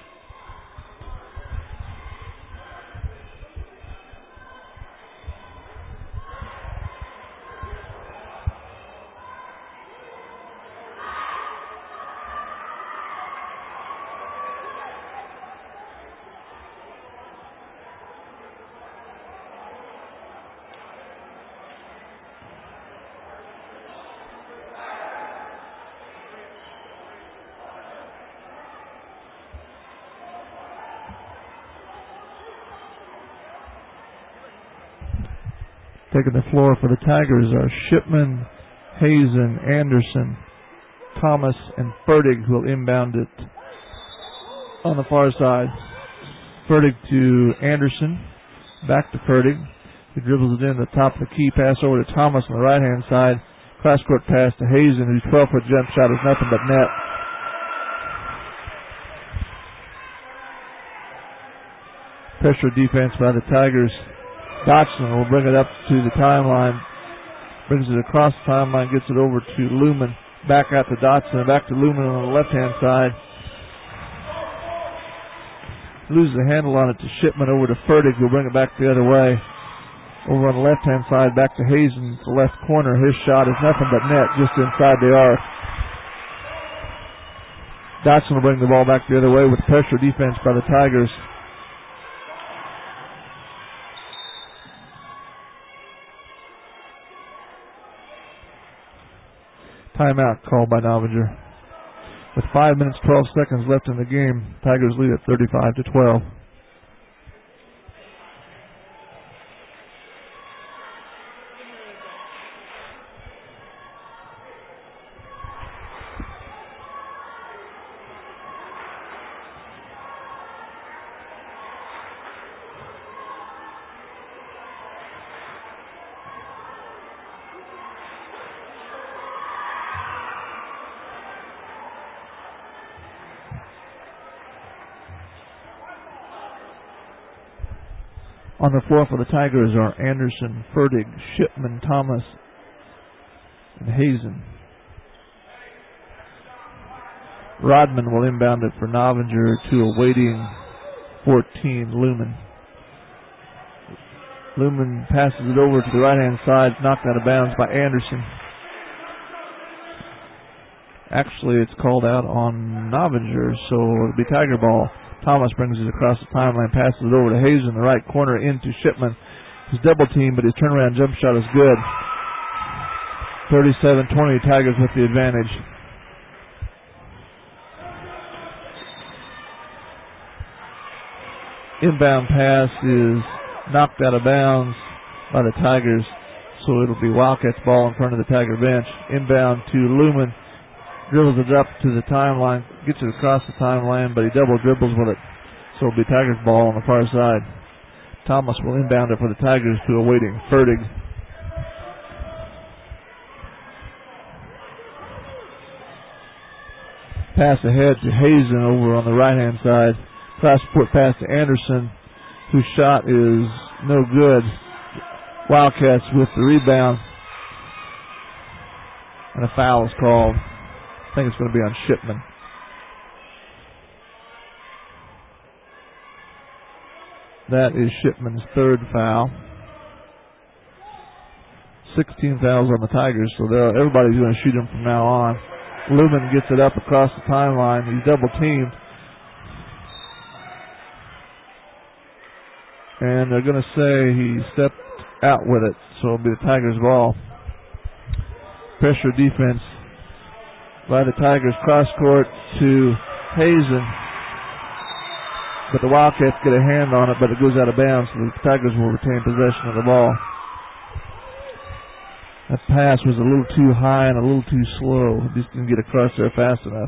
Taking the floor for the Tigers are Shipman, Hazen, Anderson, Thomas, and Fertig, who will inbound it on the far side. Fertig to Anderson, back to Fertig. He dribbles it in the top of the key, pass over to Thomas on the right-hand side. Cross-court pass to Hazen, whose twelve-foot jump shot is nothing but net. Pressure defense by the Tigers. Dotson will bring it up to the timeline, brings it across the timeline, gets it over to Lumen, back out to Dotson, back to Lumen on the left-hand side. Loses the handle on it to Shipman, over to Fertig, who'll bring it back the other way. Over on the left-hand side, back to Hazen, to the left corner. His shot is nothing but net, just inside the arc. Dotson will bring the ball back the other way with pressure defense by the Tigers. Timeout called by Novinger. With five minutes, twelve seconds left in the game, Tigers lead at thirty-five to twelve. On the floor for the Tigers are Anderson, Fertig, Shipman, Thomas, and Hazen. Rodman will inbound it for Novinger to a waiting fourteen, Lumen. Lumen passes it over to the right-hand side, knocked out of bounds by Anderson. Actually, it's called out on Novinger, so it'll be Tiger ball. Thomas brings it across the timeline, passes it over to Hazen in the right corner into Shipman. He's double teamed, but his turnaround jump shot is good. thirty-seven twenty, Tigers with the advantage. Inbound pass is knocked out of bounds by the Tigers, so it'll be Wildcats ball in front of the Tiger bench. Inbound to Lumen. Dribbles it up to the timeline, gets it across the timeline, but he double dribbles with it. So it'll be Tigers ball on the far side. Thomas will inbound it for the Tigers to a waiting Fertig. Pass ahead to Hazen over on the right-hand side. Cross court pass to Anderson, whose shot is no good. Wildcats with the rebound. And a foul is called. I think it's going to be on Shipman. That is Shipman's third foul. sixteen fouls on the Tigers, so everybody's going to shoot him from now on. Lumen gets it up across the timeline. He's double teamed. And they're going to say he stepped out with it, so it'll be the Tigers' ball. Pressure defense by the Tigers, cross court to Hazen. But the Wildcats get a hand on it, but it goes out of bounds, so the Tigers will retain possession of the ball. That pass was a little too high and a little too slow. Just didn't get across there fast enough.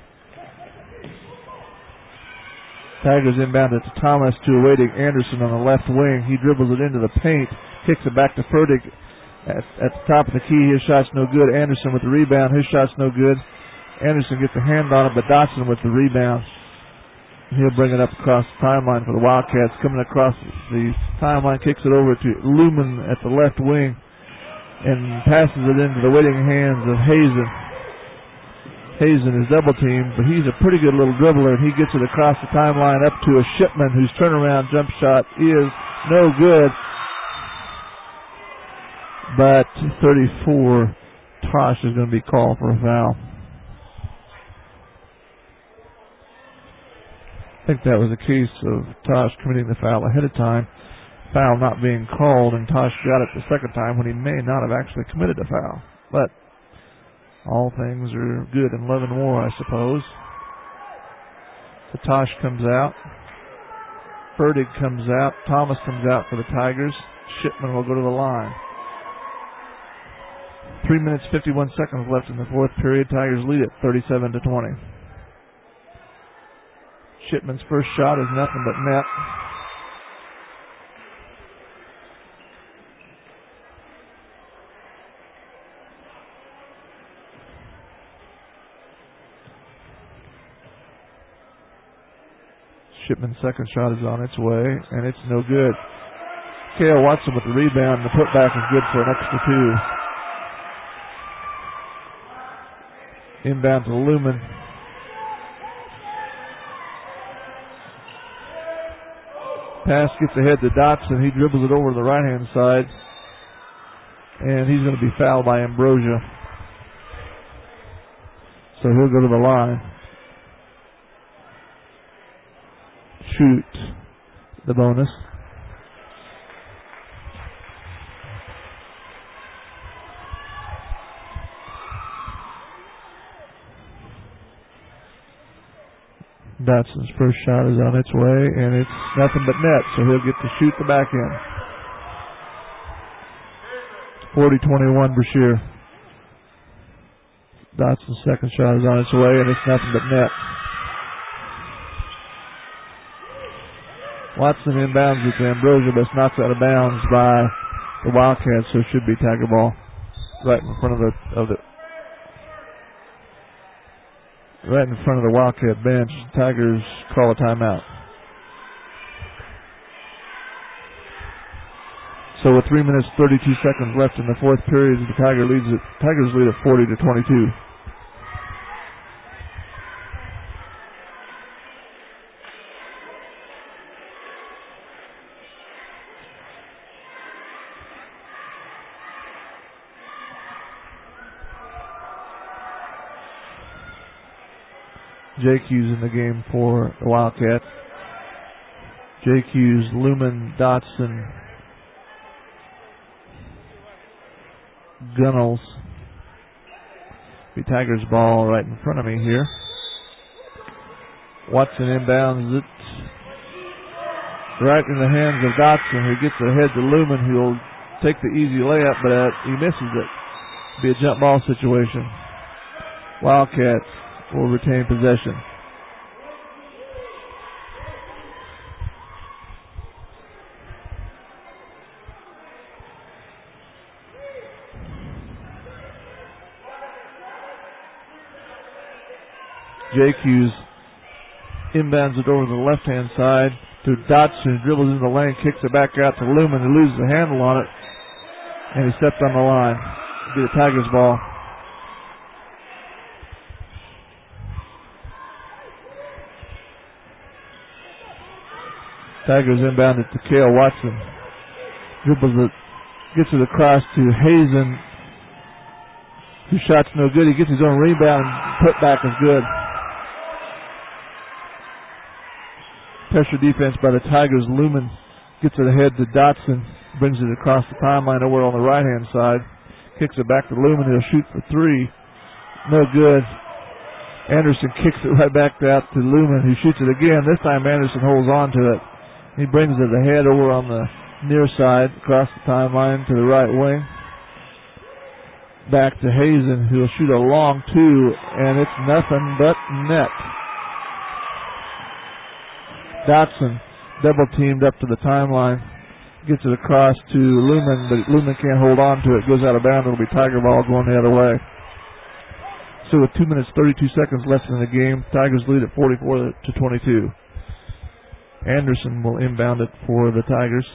Tigers inbounded to Thomas to awaiting Anderson on the left wing. He dribbles it into the paint, kicks it back to Fertig. At, at the top of the key, his shot's no good. Anderson with the rebound, his shot's no good. Anderson gets a hand on it, but Dotson with the rebound. He'll bring it up across the timeline for the Wildcats. Coming across the timeline, kicks it over to Lumen at the left wing and passes it into the waiting hands of Hazen. Hazen is double teamed, but he's a pretty good little dribbler, and he gets it across the timeline up to a Shipman, whose turnaround jump shot is no good. But thirty-four, Tosh is going to be called for a foul. I think that was a case of Tosh committing the foul ahead of time, foul not being called, and Tosh got it the second time when he may not have actually committed a foul. But all things are good in love and war, I suppose. So Tosh comes out. Ferdig comes out. Thomas comes out for the Tigers. Shipman will go to the line. Three minutes, fifty-one seconds left in the fourth period. Tigers lead it thirty-seven to twenty. Shipman's first shot is nothing but net. Shipman's second shot is on its way, and it's no good. Kale Watson with the rebound. The putback is good for an extra two. Inbound to Lumen. Pass gets ahead to Dotson. He dribbles it over to the right-hand side, and he's going to be fouled by Ambrosia. So he'll go to the line. Shoot the bonus. Dotson's first shot is on its way, and it's nothing but net, so he'll get to shoot the back end. forty twenty-one, Brashear. Dotson's second shot is on its way, and it's nothing but net. Watson inbounds it to Ambrosia, but it's knocked out of bounds by the Wildcats, so it should be Tiger ball right in front of the of the right in front of the Wildcat bench. Tigers call a timeout. So with three minutes thirty-two seconds left in the fourth period, the Tiger leads it. Tigers lead at forty to twenty-two. J Q's in the game for the Wildcats. J Q's Lumen, Dotson, Gunnels. The Tigers ball right in front of me here. Watson inbounds it right in the hands of Dotson, who gets ahead to Lumen, who'll take the easy layup, but uh, he misses it. It'll be a jump ball situation. Wildcats will retain possession. J Q's inbounds it over to the left-hand side to Dotson, who dribbles into the lane, kicks it back out to Lumen, who loses the handle on it, and he stepped on the line. It'll be the Tigers' ball. Tigers inbound it to Kale Watson. Dribbles it, gets it across to Hazen, whose shot's no good. He gets his own rebound, and putback is good. Pressure defense by the Tigers. Lumen gets it ahead to Dotson, brings it across the timeline over on the right-hand side, kicks it back to Lumen. He'll shoot for three. No good. Anderson kicks it right back out to Lumen, who shoots it again. This time Anderson holds on to it. He brings it ahead over on the near side, across the timeline to the right wing. Back to Hazen, who will shoot a long two, and it's nothing but net. Dotson double teamed up to the timeline, gets it across to Lumen, but Lumen can't hold on to it. Goes out of bounds. It'll be Tiger ball going the other way. So with two minutes thirty-two seconds left in the game, Tigers lead at forty-four to twenty-two. Anderson will inbound it for the Tigers.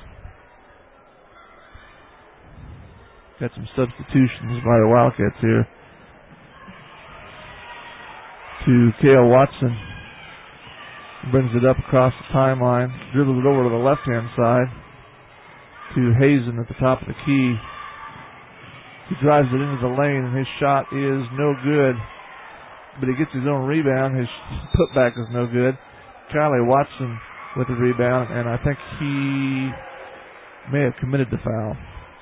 Got some substitutions by the Wildcats here. to Cale Watson. Brings it up across the timeline, dribbles it over to the left-hand side to Hazen at the top of the key. He drives it into the lane, and his shot is no good, but he gets his own rebound. His putback is no good. Kylie Watson with the rebound, and I think he may have committed the foul.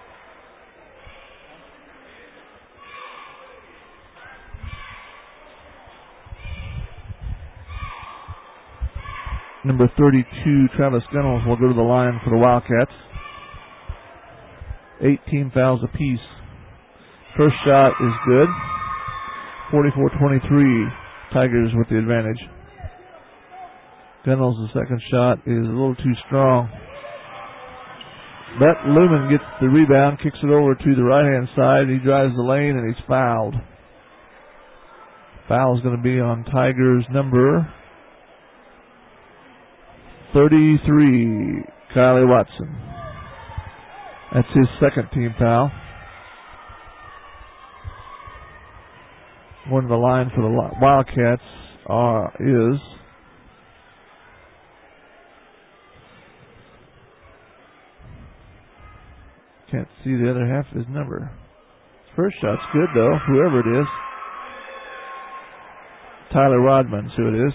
Number thirty-two, Travis Gunnels, will go to the line for the Wildcats. eighteen fouls apiece. First shot is good. forty-four twenty-three, Tigers with the advantage. Gunnels, the second shot is a little too strong. But Lumen gets the rebound, kicks it over to the right-hand side. He drives the lane, and he's fouled. Foul is going to be on Tigers number thirty-three, Kylie Watson. That's his second team foul. Going to the line for the Wildcats are, is can't see the other half of his number. First shot's good though, whoever it is. Tyler Rodman's who it is.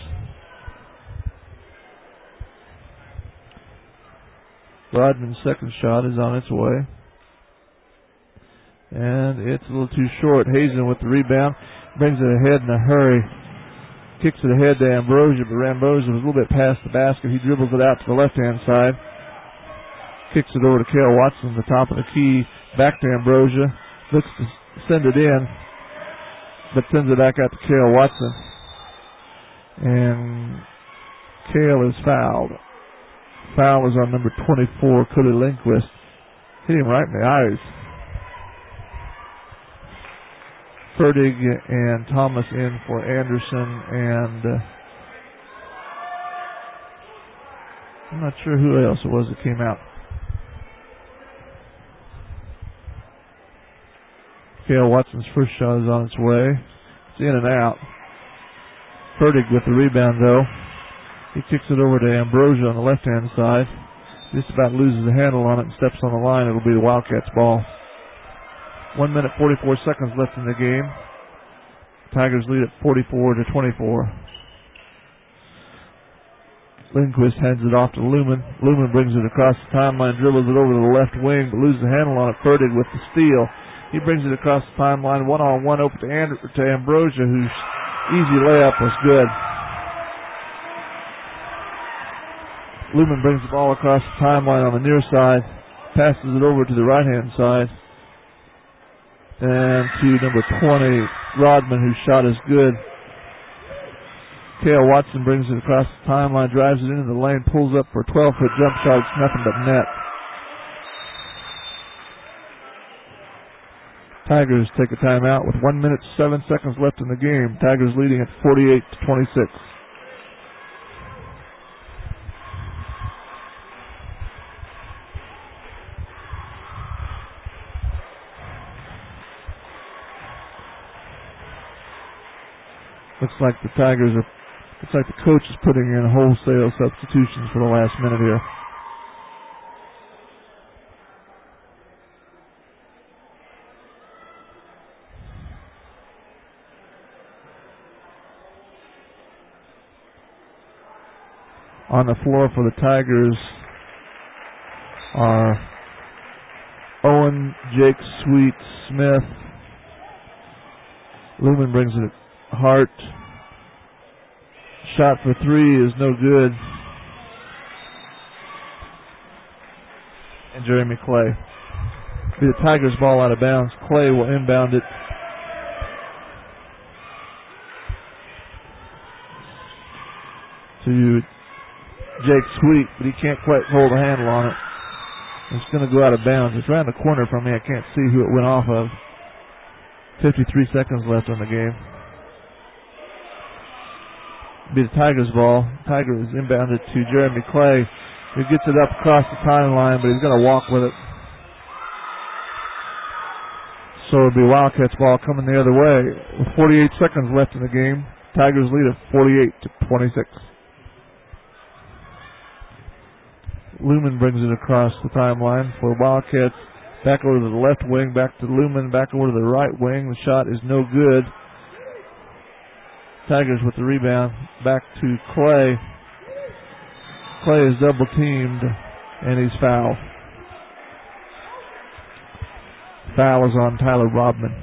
Rodman's second shot is on its way. And it's a little too short. Hazen with the rebound. Brings it ahead in a hurry. Kicks it ahead to Ambrosia, but Ambrosia was a little bit past the basket. He dribbles it out to the left-hand side. Kicks it over to Cale Watson, the top of the key. Back to Ambrosia. Looks to send it in, but sends it back out to Cale Watson. And Cale is fouled. Foul is on number twenty-four, Cody Lindquist. Hit him right in the eyes. Fertig and Thomas in for Anderson, and uh, I'm not sure who else it was that came out. Cale Watson's first shot is on its way. It's in and out. Fertig with the rebound, though. He kicks it over to Ambrosia on the left-hand side. Just about loses the handle on it and steps on the line. It'll be the Wildcats' ball. One minute, forty-four seconds left in the game. Tigers lead at forty-four to twenty-four. Lindquist hands it off to Lumen. Lumen brings it across the timeline, dribbles it over to the left wing, but loses the handle on it. Fertig with the steal. He brings it across the timeline, one-on-one open to, And- to Ambrosia, whose easy layup was good. Lumen brings the ball across the timeline on the near side, passes it over to the right-hand side, and to number twenty, Rodman, whose shot is good. Cale Watson brings it across the timeline, drives it into the lane, pulls up for a twelve-foot jump shot. It's nothing but net. Tigers take a timeout with one minute, seven seconds left in the game. Tigers leading at forty-eight to twenty-six. Looks like the Tigers are, looks like the coach is putting in wholesale substitutions for the last minute here. On the floor for the Tigers are Owen, Jake, Sweet, Smith. Lumen brings it at Hart. Shot for three is no good. And Jeremy Clay. Be the Tigers ball out of bounds. Clay will inbound it. To Jake Sweet, but he can't quite hold a handle on it. It's going to go out of bounds. It's around the corner from me. I can't see who it went off of. fifty-three seconds left in the game. Be the Tigers ball. Tiger is inbounded to Jeremy Clay. He gets it up across the timeline, but he's going to walk with it. So it'll be Wildcats ball coming the other way. With forty-eight seconds left in the game, Tigers lead at forty-eight to twenty-six. Lumen brings it across the timeline for Wildcats. Back over to the left wing, back to Lumen, back over to the right wing. The shot is no good. Tigers with the rebound. Back to Clay. Clay is double teamed and he's fouled. Foul is on Tyler Rodman.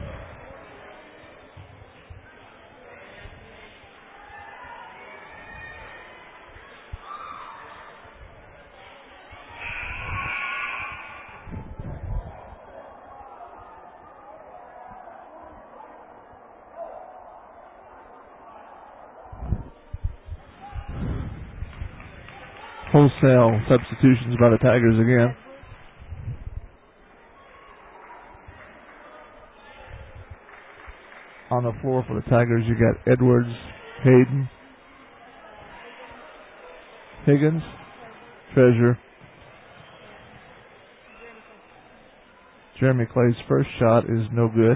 Wholesale substitutions by the Tigers again. On the floor for the Tigers, you got Edwards, Hayden, Higgins, Treasure. Jeremy Clay's first shot is no good.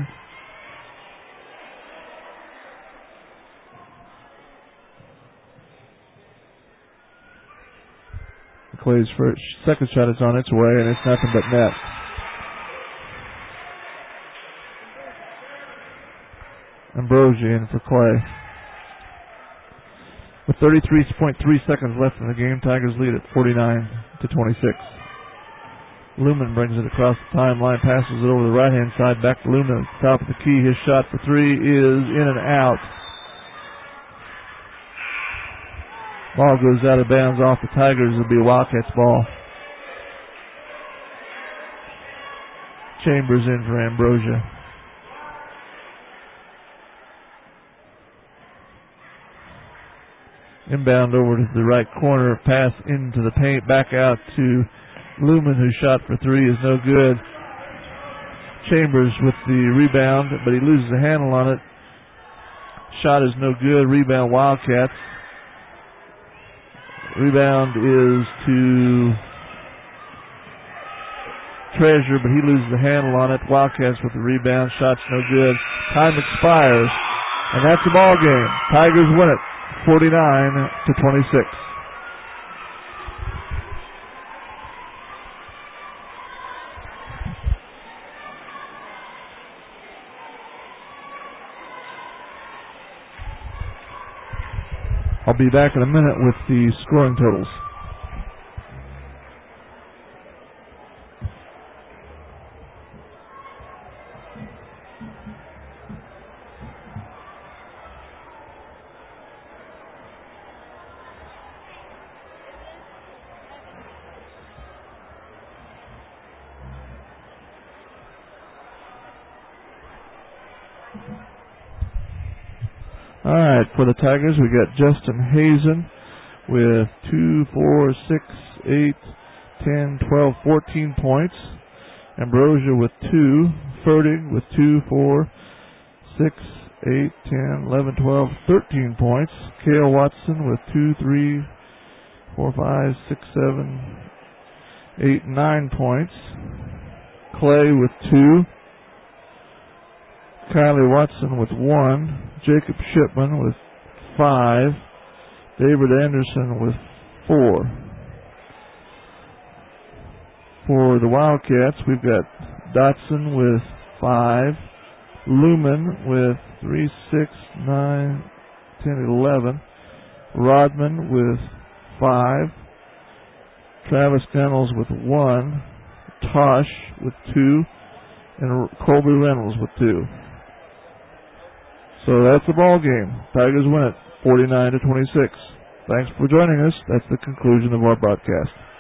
Clay's first, second shot is on its way, and it's nothing but net. Ambrosia in for Clay. With thirty-three point three seconds left in the game, Tigers lead at forty-nine to twenty-six. Lumen brings it across the timeline, passes it over the right-hand side, back to Lumen at the top of the key. His shot for three is in and out. Ball goes out of bounds off the Tigers. It'll be a Wildcats ball. Chambers in for Ambrosia. Inbound over to the right corner. Pass into the paint. Back out to Lumen, whose shot for three is no good. Chambers with the rebound, but he loses the handle on it. Shot is no good. Rebound Wildcats. Rebound is to Treasure, but he loses the handle on it. Wildcats with the rebound. Shot's no good. Time expires, and that's the ball game. Tigers win it, forty-nine to twenty-six. I'll be back in a minute with the scoring totals. All right, for the Tigers, we got Justin Hazen with two, four, six, eight, ten, twelve, fourteen points. Ambrosia with two. Ferdig with two, four, six, eight, ten, eleven, twelve, thirteen points. Cale Watson with two, three, four, five, six, seven, eight, nine points. Clay with two. Kylie Watson with one. Jacob Shipman with five. David Anderson with four. For the Wildcats, we've got Dotson with five. Lumen with three, six, nine, ten, eleven. Rodman with five. Travis Gunnels with one. Tosh with two. And Colby Reynolds with two. So that's the ball game. Tigers win it, forty-nine to twenty-six. Thanks for joining us. That's the conclusion of our broadcast.